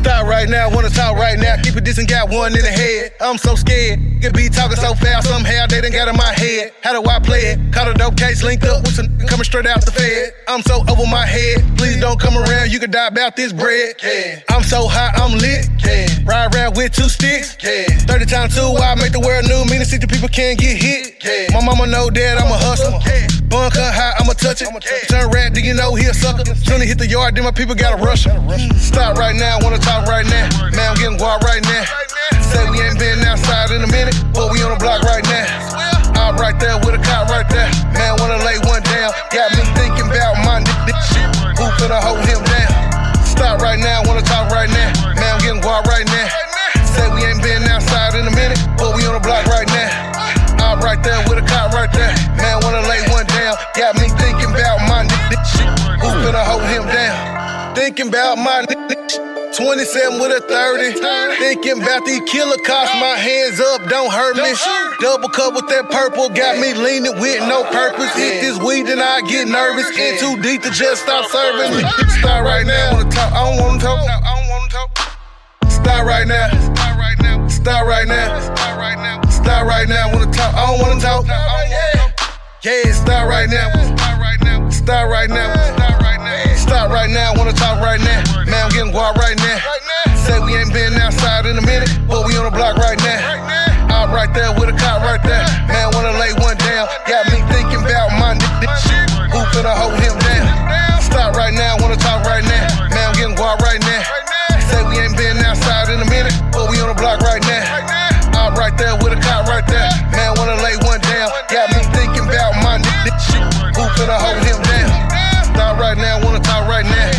right now, wanna talk right now. Keep it decent, got one in the head. I'm so scared. Could be talking so fast, somehow they done got in my head. How do I play it? Caught a dope case, linked up with some coming straight out the Fed. I'm so over my head. Please don't come around, you could die about this bread. Yeah. I'm so hot, I'm lit. Yeah. Ride around with two sticks. Yeah. thirty times two, I make the world new. Meaning sixty people can't get hit. Yeah. My mama know that I'm a hustler. Yeah. Bun cut high, I'ma touch it. Turn rat, do you know he a sucker? Soon as hit the yard, then my people gotta rush him. Stop right now, wanna talk right now. Man, I'm getting guap right now. Say we ain't been outside in a minute, but we on the block right now. I'm right there with a cop right there. Man, wanna lay one down. Got me thinking about my dick shit. Who finna hold him down? Stop right now, wanna talk right now. Man, I'm getting guap right now. Say we ain't been outside in a minute, but we on the block right now. I'm right there with a cop right there. Man, wanna lay one down. Got me thinking about my dick shit. Who finna hold him down? Thinking about my dick twenty-seven with a thirty. Thinking about these killer cops, my hands up, don't hurt me. Double cup with that purple, got me leaning with no purpose. Hit this weed and I get nervous. In too deep to just stop serving me. Stop right now, wanna talk, I don't wanna talk. I don't wanna talk. Stop right now. Stop right now. Stop right now. Stop right now. Stop right now, wanna talk, I don't wanna talk. Yeah, stop right now. Stop right now. Stop right now. Stop right now. Stop right now, wanna talk right now. Man, I'm getting guap right now. Say we ain't been outside in a minute, but we on the block right now. I'm right there with a cop right there. Man, wanna lay one down. Got me thinking about my dick shit. Who finna hold him down? Stop right now, wanna talk right now. Man, I'm getting guap right now. Say we ain't been outside in a minute, but we on the block right now. I'm right there with a cop right there. Man, wanna lay one down. Got me thinking about my dick shit. Who finna hold him down? Stop right now, wanna talk right now.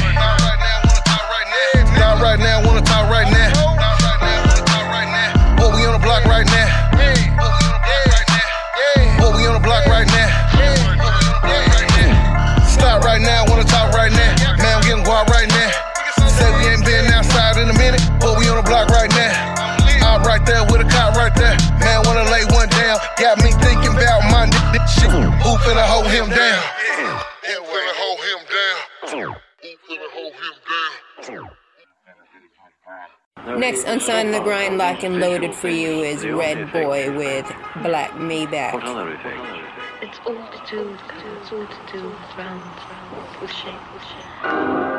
Stop right now, wanna talk right now. But we on the block right now. But we on the block right now. Stop right now, wanna talk right now. Man, I'm getting guap right now. Say we ain't been outside in a minute, but we on the block right now. I'm right there with a cop right there. Man, wanna lay one down. Got me thinking about my dick shit. Who finna hold him down? Who finna hold him down? Who finna hold him down? Next on Sign the Grind, lock and loaded for you is Red Boy with Black Maybach. It's all to do, it's all to do with round, round, with shape, with shape.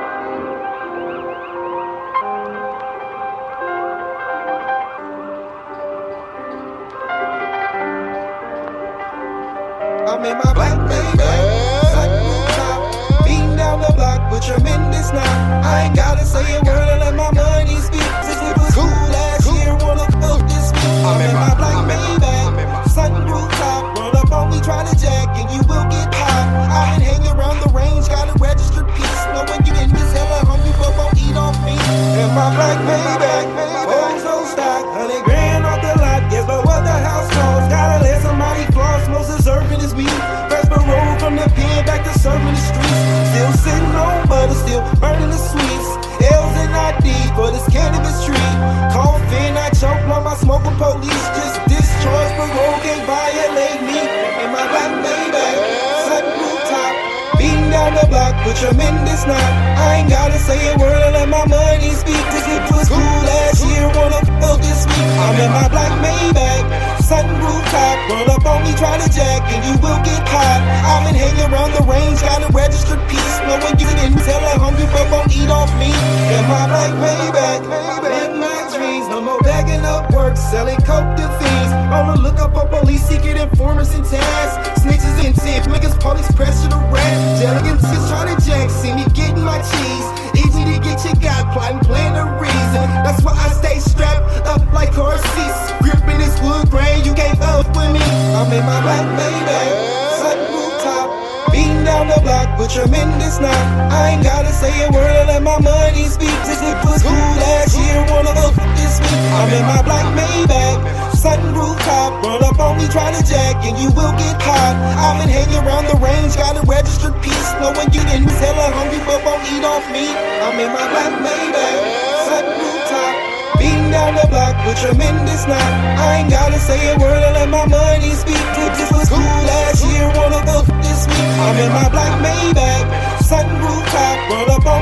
I'm in my black Maybach, sunroof top, beating down the block with tremendous knock. I ain't gotta say a word and let my money speak. Since it was cool last year, wanna fuck this week. I'm in my black Maybach, sunroof top, run up on me, try to jack, and you will get hot. I've been hanging around the range, got a registered piece. Knowing you in this hella hungry, but won't eat off me. In my black Maybach, oh so stock, hundred grand off the lot, guess but what the house costs. Gotta let somebody floss, most deserving is me. First parole from the pen back to serving the streets. Still sitting on butter, still burning the sweets. L's and I D for this cannabis tree. Coughing, I choke while my smoking police just discharge parole, can't violate me. In my black Maybach, sunroof top, beating down the block with tremendous knock. I ain't gotta say a word and let my money speak. Cause it was cool last year, wanna fuck this week. I'm in my black Maybach, sunroof top, run up on me, try to jack, and you will get hot. I've been hanging around the range, got a registered piece. Knowing you didn't tell I'm hungry, but won't eat off me. In my black Maybach, live my dreams, no more bagging up work, selling coke to fiends. On the lookout for police, secret informers and tasks. Snitches and tips, niggas police pressure to rap. Delegates try to jack, see me getting my cheese. Easy to get your guy plotting, playing the reason. That's why I stay strapped up like car seats. Gripping this wood grain, you can't up with me. I'm in my black Maybach, sunroof top, beating down the block with tremendous knock. I ain't gotta say a word and let my money speak. Since it was cool last year, wanna up this week. I'm in my black Maybach, sunroof top, run up on me, try to jack, and you will get hot. I've been hanging around the range, got a registered piece. Knowing you didn't tell her hungry, but won't eat off me. I'm in my black Maybach, sunroof top, beating down the block with tremendous knock. I ain't gotta say a word and let my money speak. This was cool last year, wanna go this week. I'm in my black Maybach, sunroof top, run up on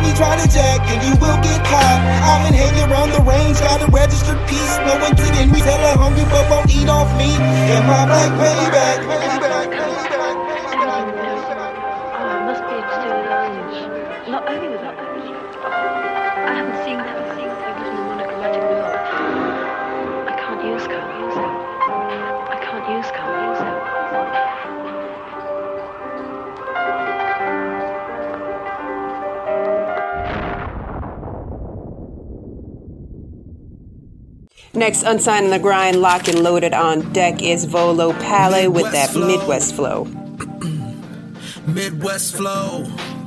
Homie, try to jack and you will get caught. I'm in hanging around the range, got a registered piece. No one kidding, we tell her hungry but won't eat off me. And my black payback. Not only was that, I haven't seen that. There was no monochromatic world. I can't use color. I can't use color. Next, Unsigned on the Grind, locked and loaded on deck is Volo Pale with that Midwest flow. Midwest flow.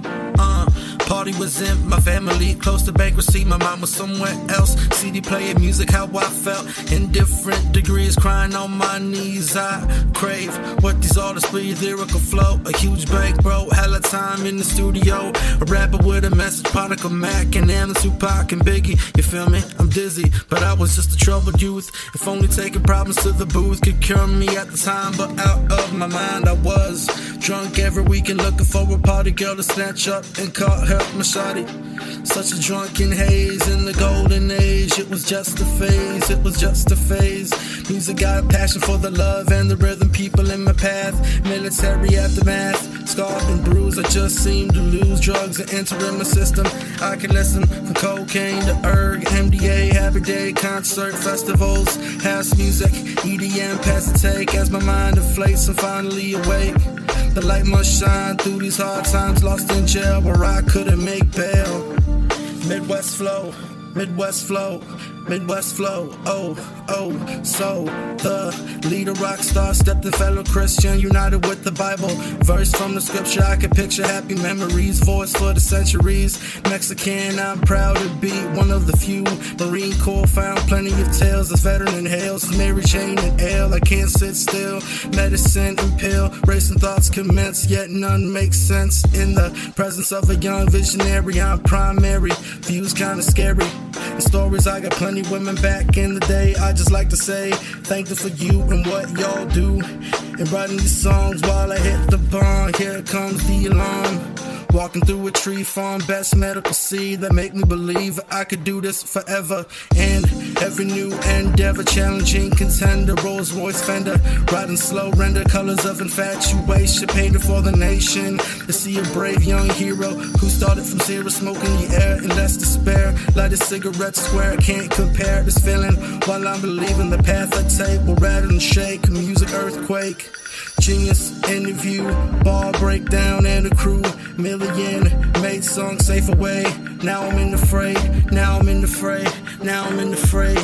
Uh, party was in my family, close to bankruptcy. My mom was somewhere else. C D playing music, how I felt. In different degrees, crying on my knees. I crave what these artists breathe, lyrical flow. A huge break, bro. Hella time in the studio. A rapper with a message, Particle Mac and M, Tupac and Biggie. You feel me? I'm dizzy, but I was just a troubled youth. If only taking problems to the booth could cure me at the time, but out of my mind I was. Drunk every weekend looking for a party girl to snatch up and call her my shawty. Such a drunken haze in the golden age. It was just a phase, it was just a phase. Music got a passion for the love and the rhythm, people in my path. Military aftermath, scarred and bruised. I just seem to lose drugs and enter in my system. I can listen from cocaine to erg, M D A, happy day, concert, festivals, house music, E D M, pass the take as my mind inflates. I'm finally awake. The light must shine through these hard times, lost in jail where I couldn't make bail. Midwest flow, Midwest flow, Midwest flow, oh, oh, so the leader rock star stepped in, fellow Christian, united with the Bible. Verse from the scripture, I can picture happy memories, voice for the centuries. Mexican, I'm proud to be one of the few. Marine Corps found plenty of tales as veteran inhales. Mary Jane and Ale, I can't sit still. Medicine and pill, racing thoughts commence, yet none makes sense. In the presence of a young visionary, I'm primary. Views kinda scary. And stories, I got plenty women back in the day. I just like to say thank you for you and what y'all do. And writing these songs while I hit the barn. Here comes the alarm. Walking through a tree farm, best medical seed that make me believe I could do this forever. And every new endeavor, challenging contender, Rolls Royce Fender, riding slow, render colors of infatuation, painted for the nation. To see a brave young hero who started from zero, smoking the air in less despair. Light a cigarette square, can't compare this feeling while I'm believing the path I take will rattle and shake. Music earthquake. Genius interview, ball breakdown and a crew. Million made song safe away. Now I'm in the fray, now I'm in the fray, now I'm in the fray.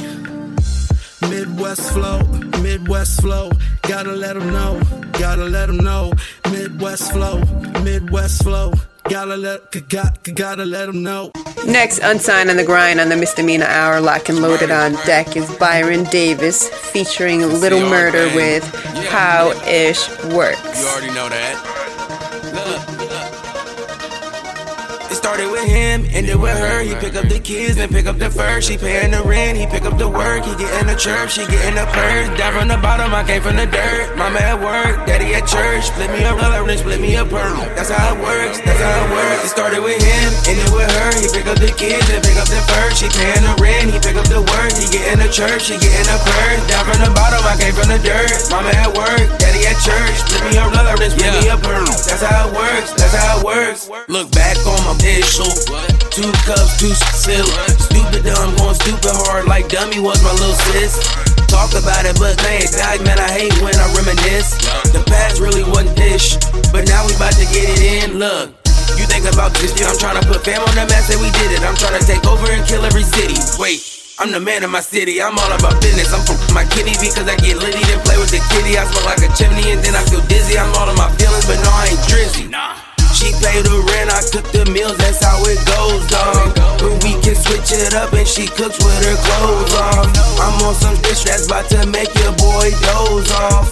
Midwest flow, Midwest flow. Gotta let them know, gotta let them know. Midwest flow, Midwest flow. Gotta let, got, gotta let them know. Next, Unsigned on the Grind on the Misdemeanor Hour, lock and loaded on deck is Byron Davis featuring Little Murder with How Ish Works. You already know that. Look. It started with him, ended with her. He pick up the kids and pick up the fur. She paying the rent, he pick up the work. He get in the church, she get in the purse. Down from the bottom, I came from the dirt. Mama at work, daddy at church. Split me a rubber and split me a pearl. That's how it works, that's how it works. It started with him, ended with her. He pick up the kids and pick up the fur. She paying the rent, he pick up the work. He get in the church, she get in the purse. Down from the bottom, I came from the dirt. Mama at work, daddy at church. Split me a rubber and split me a pearl. That's how it works, that's how it works. Look back on my initial. Two cups, two silk. Stupid dumb, going stupid hard like dummy was my little sis. Talk about it, but they ain't die, man, I hate when I reminisce. The past really wasn't dish, but now we about to get it in. Look, you think about this, dude, I'm trying to put fam on the map, say we did it. I'm trying to take over and kill every city. Wait, I'm the man of my city, I'm all about business. I'm from my kitty because I get litty, then play with the kitty. I smoke like a chimney and then I feel dizzy. I'm all in my feelings, but no, I ain't drizzy. Nah. She pay the rent, I cook the meals, that's how it goes, dog. When we can switch it up and she cooks with her clothes off. I'm on some dish that's about to make your boy doze off.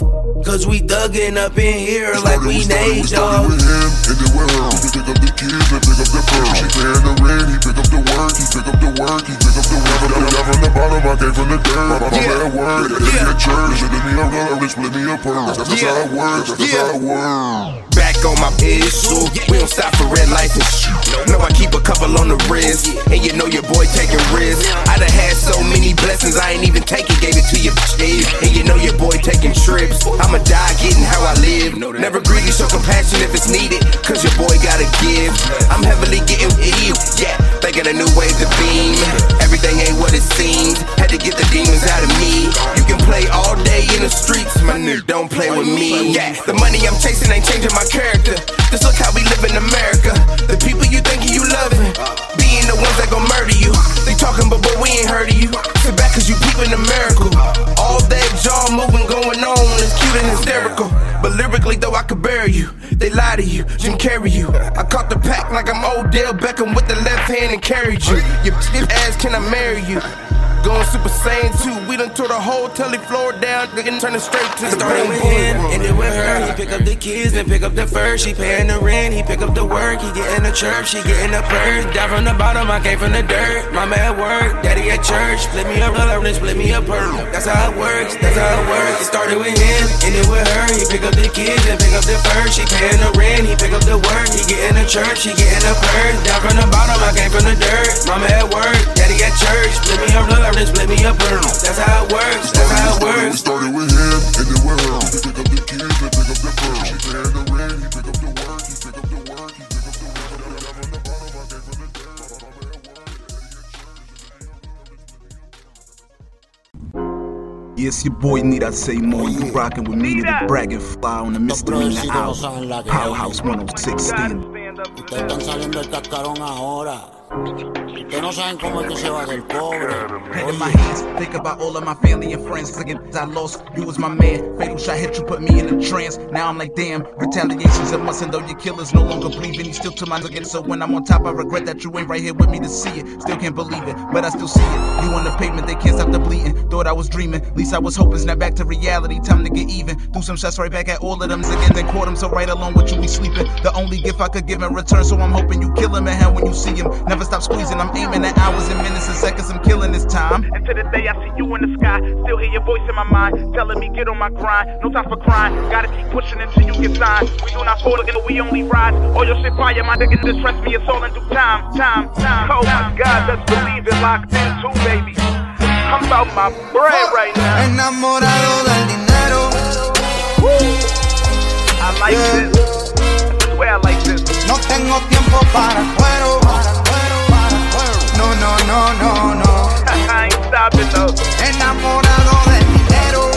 cause we thuggin' up in here like we Nate Dogg. Dogg. With him, ended with her. He pick up the kids and pick up the fur. She paying the rent, he pick up the work, he pick up the work, he pick up the work. I'm from the bottom, I came from the dirt. My mama at work, hit me a church, split me a roller, split me a purse. That's just how it works, that's just how it works. Back on my issue, we don't stop for red lights and shit. No, I keep a couple on the wrist, and you know your boy taking risks. I done had so many blessings, I ain't even take it, gave it to your bitch. And you know your boy taking trips. I'ma die getting how I live. Never greedy, show compassion if it's needed, cause your boy gotta give. I'm heavily getting ill, yeah, thinking a new way to beam. Everything ain't what it seems, had to get the demons out of me. You can play all day in the streets, my nigga, don't play with me. Yeah, the money I'm chasing ain't changing my character. Just look how we live in America. The people you thinking you loving, being the ones that gon' murder you. They talking but but we ain't heard of you. Sit back cause you peeping the miracle. All that jaw moving going on is cute and hysterical. But lyrically though I could bury you. They lie to you, Jim carry you. I caught the pack like I'm Odell Beckham with the left hand and carried you. Your ass, can I marry you? Going Super Saiyan two, we done tore the whole telly floor down and turn it straight to the Started with him, ended with her. He pick up the kids and pick up the fur. She paying the rent, he pick up the work. He getting the church, she getting the purse. Down from the bottom, I came from the dirt. Mama at work, daddy at church. Split me a roller and split me a pearl. That's how it works, that's how it works. It started with him, ended with her. He pick up the kids and pick up the fur. She paying the rent, he pick up the work. He getting the church, she getting the purse. Down from the bottom, I came from the dirt. Mama at work, daddy at church. Split me a roller and split me a pearl. That's how it works, that's how it works. We started with him, ended with her. He pick up the kids and pick up the fur. She paying the rent, he pick up the work, he pick up the work, he pick up the work. Yes, your boy need I say more. You rockin' with me, the bragging fly on the Misdemeanor Hour. Powerhouse one oh six stand. Ustedes están saliendo el cascarón ahora. Ustedes no saben cómo es que se va del pobre. Head in my hands, think about all of my family and friends. Again, I lost, you was my man. Fatal shot hit you, put me in a trance. Now I'm like, damn, retaliation's a must. And though your killer's no longer breathing, he's still to my again. So when I'm on top, I regret that you ain't right here with me to see it. Still can't believe it, but I still see it. You on the pavement, they can't stop the bleeding. Thought I was dreaming, at least I was hoping. Snap back to reality, time to get even. Threw some shots right back at all of them again, then caught him. So right along with you, we sleeping. The only gift I could give in return, so I'm hoping you kill him in hell when you see him. Never stop squeezing, I'm aiming at hours and minutes and seconds, I'm killing this time. And to the day I see you in the sky, still hear your voice in my mind, telling me get on my grind, no time for crying, gotta keep pushing until you get signed. We do not fall again, we only rise. All your shit fire, my nigga, just trust me, it's all in due time, time, time. Oh my God, let's believe it, locked in too, baby. I'm about my bread right now. Enamorado del dinero. Woo. I like yeah. this. I swear I like this. No tengo tiempo para cuero. No, no, no, no, no. I ain't stopping though. Enamorado del dinero.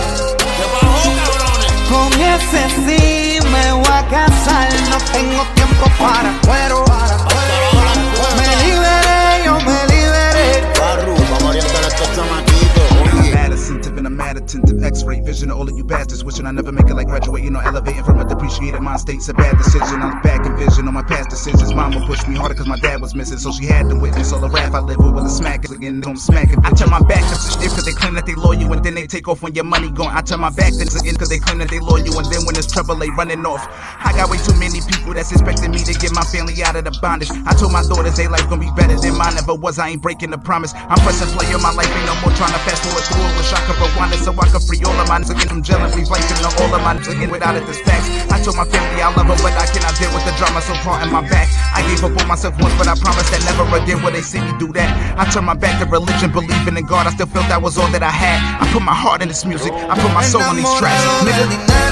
Con ese sí me voy a casar. No tengo tiempo para cuero. Me liberé, yo me liberé. Vamos a orientar a estos chamaquitos. Mad attentive and a mad attentive X-ray vision of all of you bastards wishing I never make it like graduating or elevating from a depreciated mind state's a bad decision. I'm back in vision on my past decisions. Mama pushed me harder cause my dad was missing, so she had to witness all the wrath I live with with a smack again. Don't smack it. I turn my back to shit cause they claim that they loyal and then they take off when your money gone. I turn my back to again cause they claim that they loyal and then when it's trouble they running off. I got way too many people that's expecting me to get my family out of the bondage. I told my daughters they life gonna be better than mine ever was. I ain't breaking the promise. I'm pressing play on my life, ain't no more trying to fast forward through it. Wish I could rewind it so I could free all of mine again from jail and breathe life into all of mine again without it. This facts. I told my family I love her, but I cannot deal with the drama so far in my back. I gave up on myself once, but I promise that never again will they see me do that. I turned my back to religion, believing in God. I still felt that was all that I had. I put my heart in this music. I put my soul in these tracks. Nigga.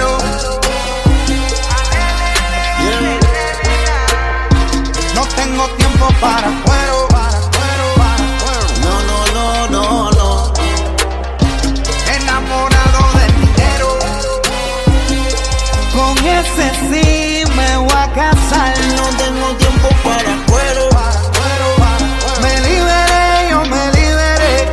No tengo tiempo para cuero. No, no, no, no, no. Enamorado del dinero. Con ese sí me voy a casar. No tengo tiempo para cuero. Me liberé, yo me liberé.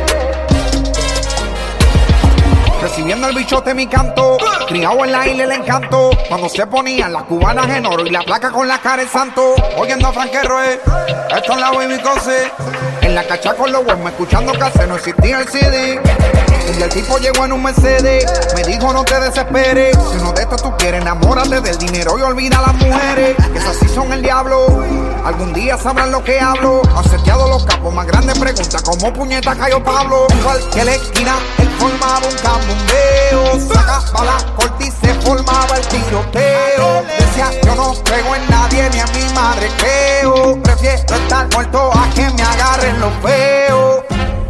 Recibiendo el bichote mi canto, criado en la isla el encanto. Cuando se ponían las cubanas en oro y la placa con la cara de santo. Oyendo a Frank Roe, esto es la baby cose. En la cacha con los huevos, escuchando casi no existía el C D. Y el tipo llegó en un Mercedes, me dijo no te desesperes. Si uno de estos tú quieres, enamórate del dinero y olvida a las mujeres. Que esas sí son el diablo, algún día sabrán lo que hablo. Han seteado los capos, más grandes preguntas, ¿cómo puñeta cayó Pablo? En cualquier esquina, él formaba un cambundeo. Sacaba la corte y se formaba el tiroteo. Decía, yo no creo en nadie, ni a mi madre creo. Prefiero estar muerto a que me agarren los feos.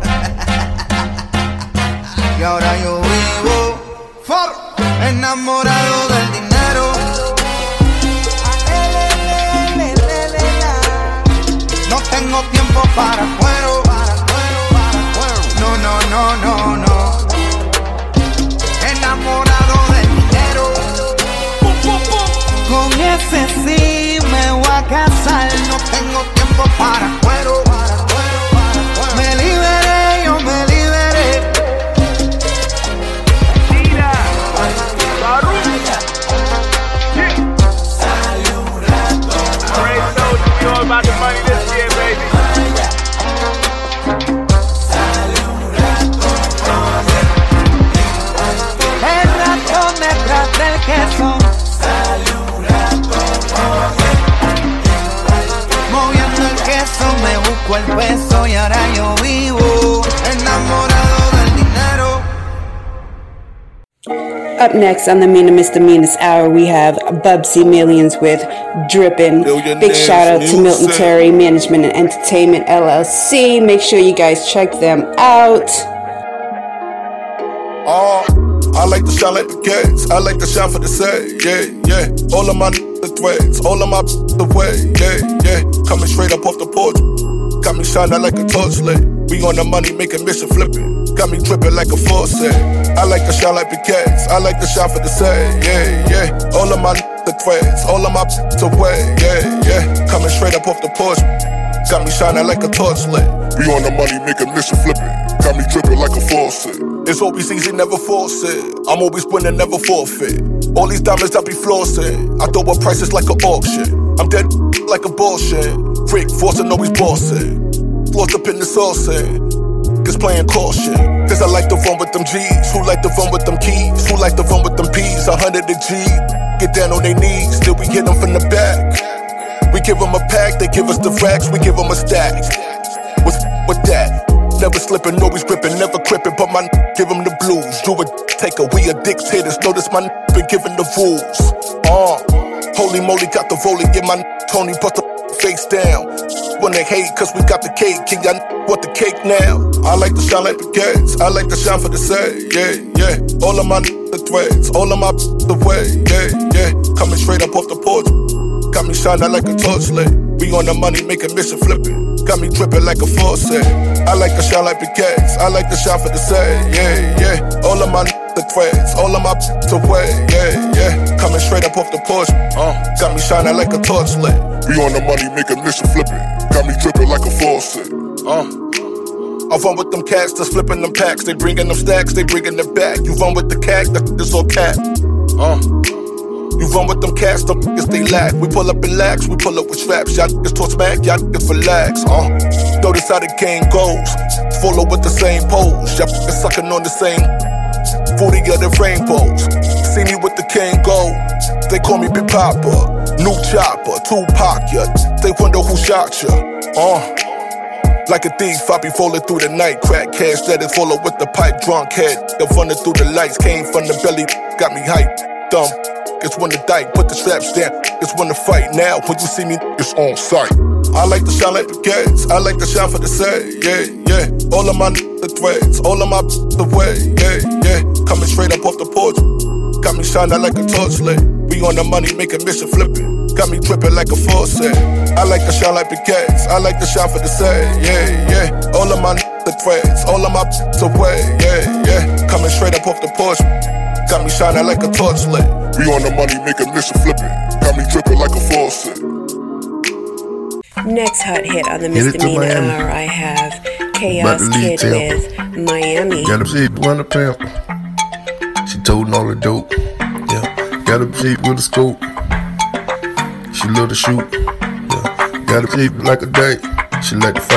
Y ahora yo vivo for, enamorado del dinero. No tengo tiempo para cuero. No, no, no, no, no. Enamorado del dinero. Con ese sí me voy a casar. No tengo tiempo para cuero. Me liberé, yo me liberé. About the money this year, baby. El ratón detrás del queso. Moviendo el queso me busco el peso y ahora yo vivo enamorado del dinero. Up next on the Mina Misdemeanors Hour, we have Bubsy Millions with Drippin'. Big shout out to Milton Terry Management and Entertainment L L C. Make sure you guys check them out. Oh, I like to shine like the cats. I like to shine for the sake. Yeah, yeah. All of my the threads, all of my the way. Yeah, yeah. Coming straight up off the porch. Got me shining like a torchlight. We on the money, making mission flipping. Got me dripping like a faucet. I like to shine like the cats. I like to shine for the sake. Yeah, yeah. All of my the threads, all of my the way. Yeah, yeah. Coming straight up off the porch. Got me shining like a torchlight. We on the money, making mission flipping. Got me dripping like a faucet. It's always easy, never force it. I'm always winning, never forfeit. All these diamonds I be flossing. I throw up prices like an auction. I'm dead like a bullshit. Freak, forcing, always bossing. Flossed up in the saucing. Just playing caution. Cause I like to run with them G's. Who like to run with them keys? Who like to run with them P's? A hundred a G. Get down on their knees. Till we hit them from the back. We give them a pack. They give us the racks. We give them a stack. What's with that? Never slipping, always gripping, never crippin', but my n- give them the blues. Do it, take a, we a dictators. Notice my n- been giving the rules. Uh, holy moly, got the rolling, yeah, my n- Tony put the face down. When they hate, cause we got the cake, king, I n- want the cake now. I like to shine like the cats, I like to shine for the sake, yeah, yeah. All of my n- the threads, all of my the way, yeah, yeah. Coming straight up off the porch, got me shining like a torchlight. We on the money, making mission flipping. Got me dripping like a faucet. I like to shine like the cats. I like to shine for the sake. Yeah, yeah. All of my the threads, all of my the way. Yeah, yeah. Coming straight up off the porch. Uh, got me shining like a torchlight. We on the money, making mission flipping. Got me dripping like a faucet. Uh. I run with them cats that's flipping them packs. They bringing them stacks, they bringing it back. You run with the cat, that is all cat. Uh. You run with them cats, them niggas they lack. We pull up in lax, we pull up with straps. Y'all niggas talk smack, y'all niggas relax. Uh. Notice how the game goes. Follow with the same pose. Y'all niggas sucking on the same booty of the rainbows. See me with the cane gold. They call me Big Papa, new chopper, Tupac, yeah. They wonder who shot ya. Uh. Like a thief, I be falling through the night. Crack cash that is follow with the pipe. Drunk head, they running through the lights. Came from the belly, got me hyped. Dumb. It's when the dike, put the straps down. It's when the fight now. When you see me, it's on sight. I like to shine like the cats. I like to shine for the sake. Yeah, yeah. All of my the threads, all of my the way. Yeah, yeah. Coming straight up off the porch. Got me shining like a torchlight. We on the money, making mission flipping. Got me dripping like a faucet. I like to shine like the cats. I like to shine for the sake. Yeah, yeah. All of my the threads, all of my the way. Yeah, yeah. Coming straight up off the porch. Got me shining like a torchlight. We on the money, making mission flipping. Got me dripping like a faucet. Next hot hit on the Misdemeanor Hour, I have Chaos Kid with Miami. Got a sheep with a pimp. She toting all the dope. Yeah. Got a sheep with a scope. She love to shoot. Yeah. Got a sheep like a date. She like to fight.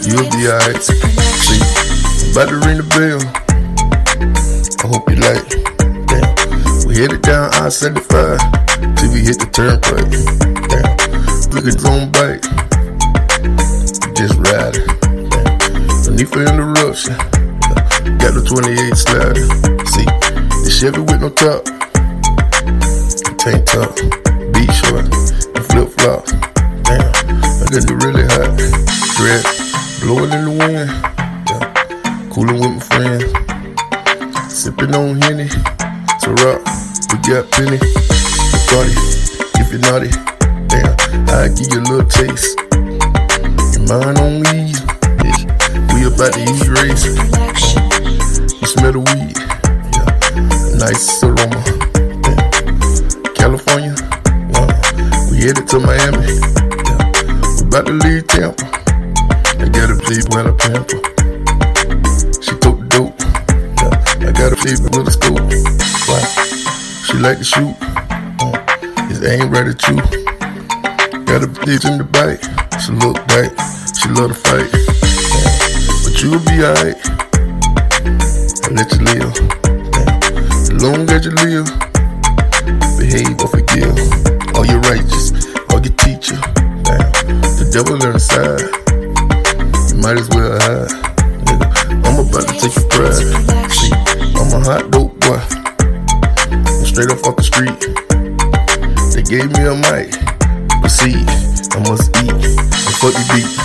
You'll be alright. See, I'm about to ring the bell. I hope you like. Damn, we headed down I seventy-five till we hit the turnpike. Damn, look at drone bike. Just riding. Damn, no need for interruption. Got the twenty-eight slider. See, the Chevy with no top. Tank top, beach short, and flip flop. Damn, I got it really hot. Dread, blowing in the wind. Yeah, cooling with my friends. Sipping on Henny. So rock, we got plenty. Party, if you're naughty. Damn, I'll give you a little taste. Your mind on ease. Yeah, we about to eat race. You smell the weed. Yeah, nice aroma. California, wow. We headed to Miami. Yeah. We about to leave Tampa. I got a baby when I pamper. She took the dope. Yeah. I got a baby with a scope. Wow. She like to shoot. Uh, his aim right at you. Got a bitch in the bike. She look back. She love to fight. Yeah. But you'll be alright. I'll let you live. Yeah. As long as you live. Behave or forgive. All your righteous, all your teacher. Damn, the devil on the side. You might as well hide. Nigga, I'm about to take your pride. See, I'm a hot dope boy. I'm straight up off the street. They gave me a mic. Proceed, I must eat. And fuck the beat.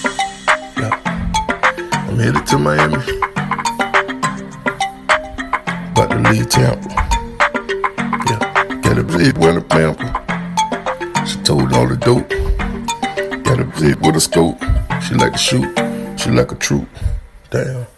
Yeah. I'm headed to Miami. About to leave Tampa. Got a big with a pamper. She told all the dope. Got a big with a scope. She like to shoot. She like a troop. Damn.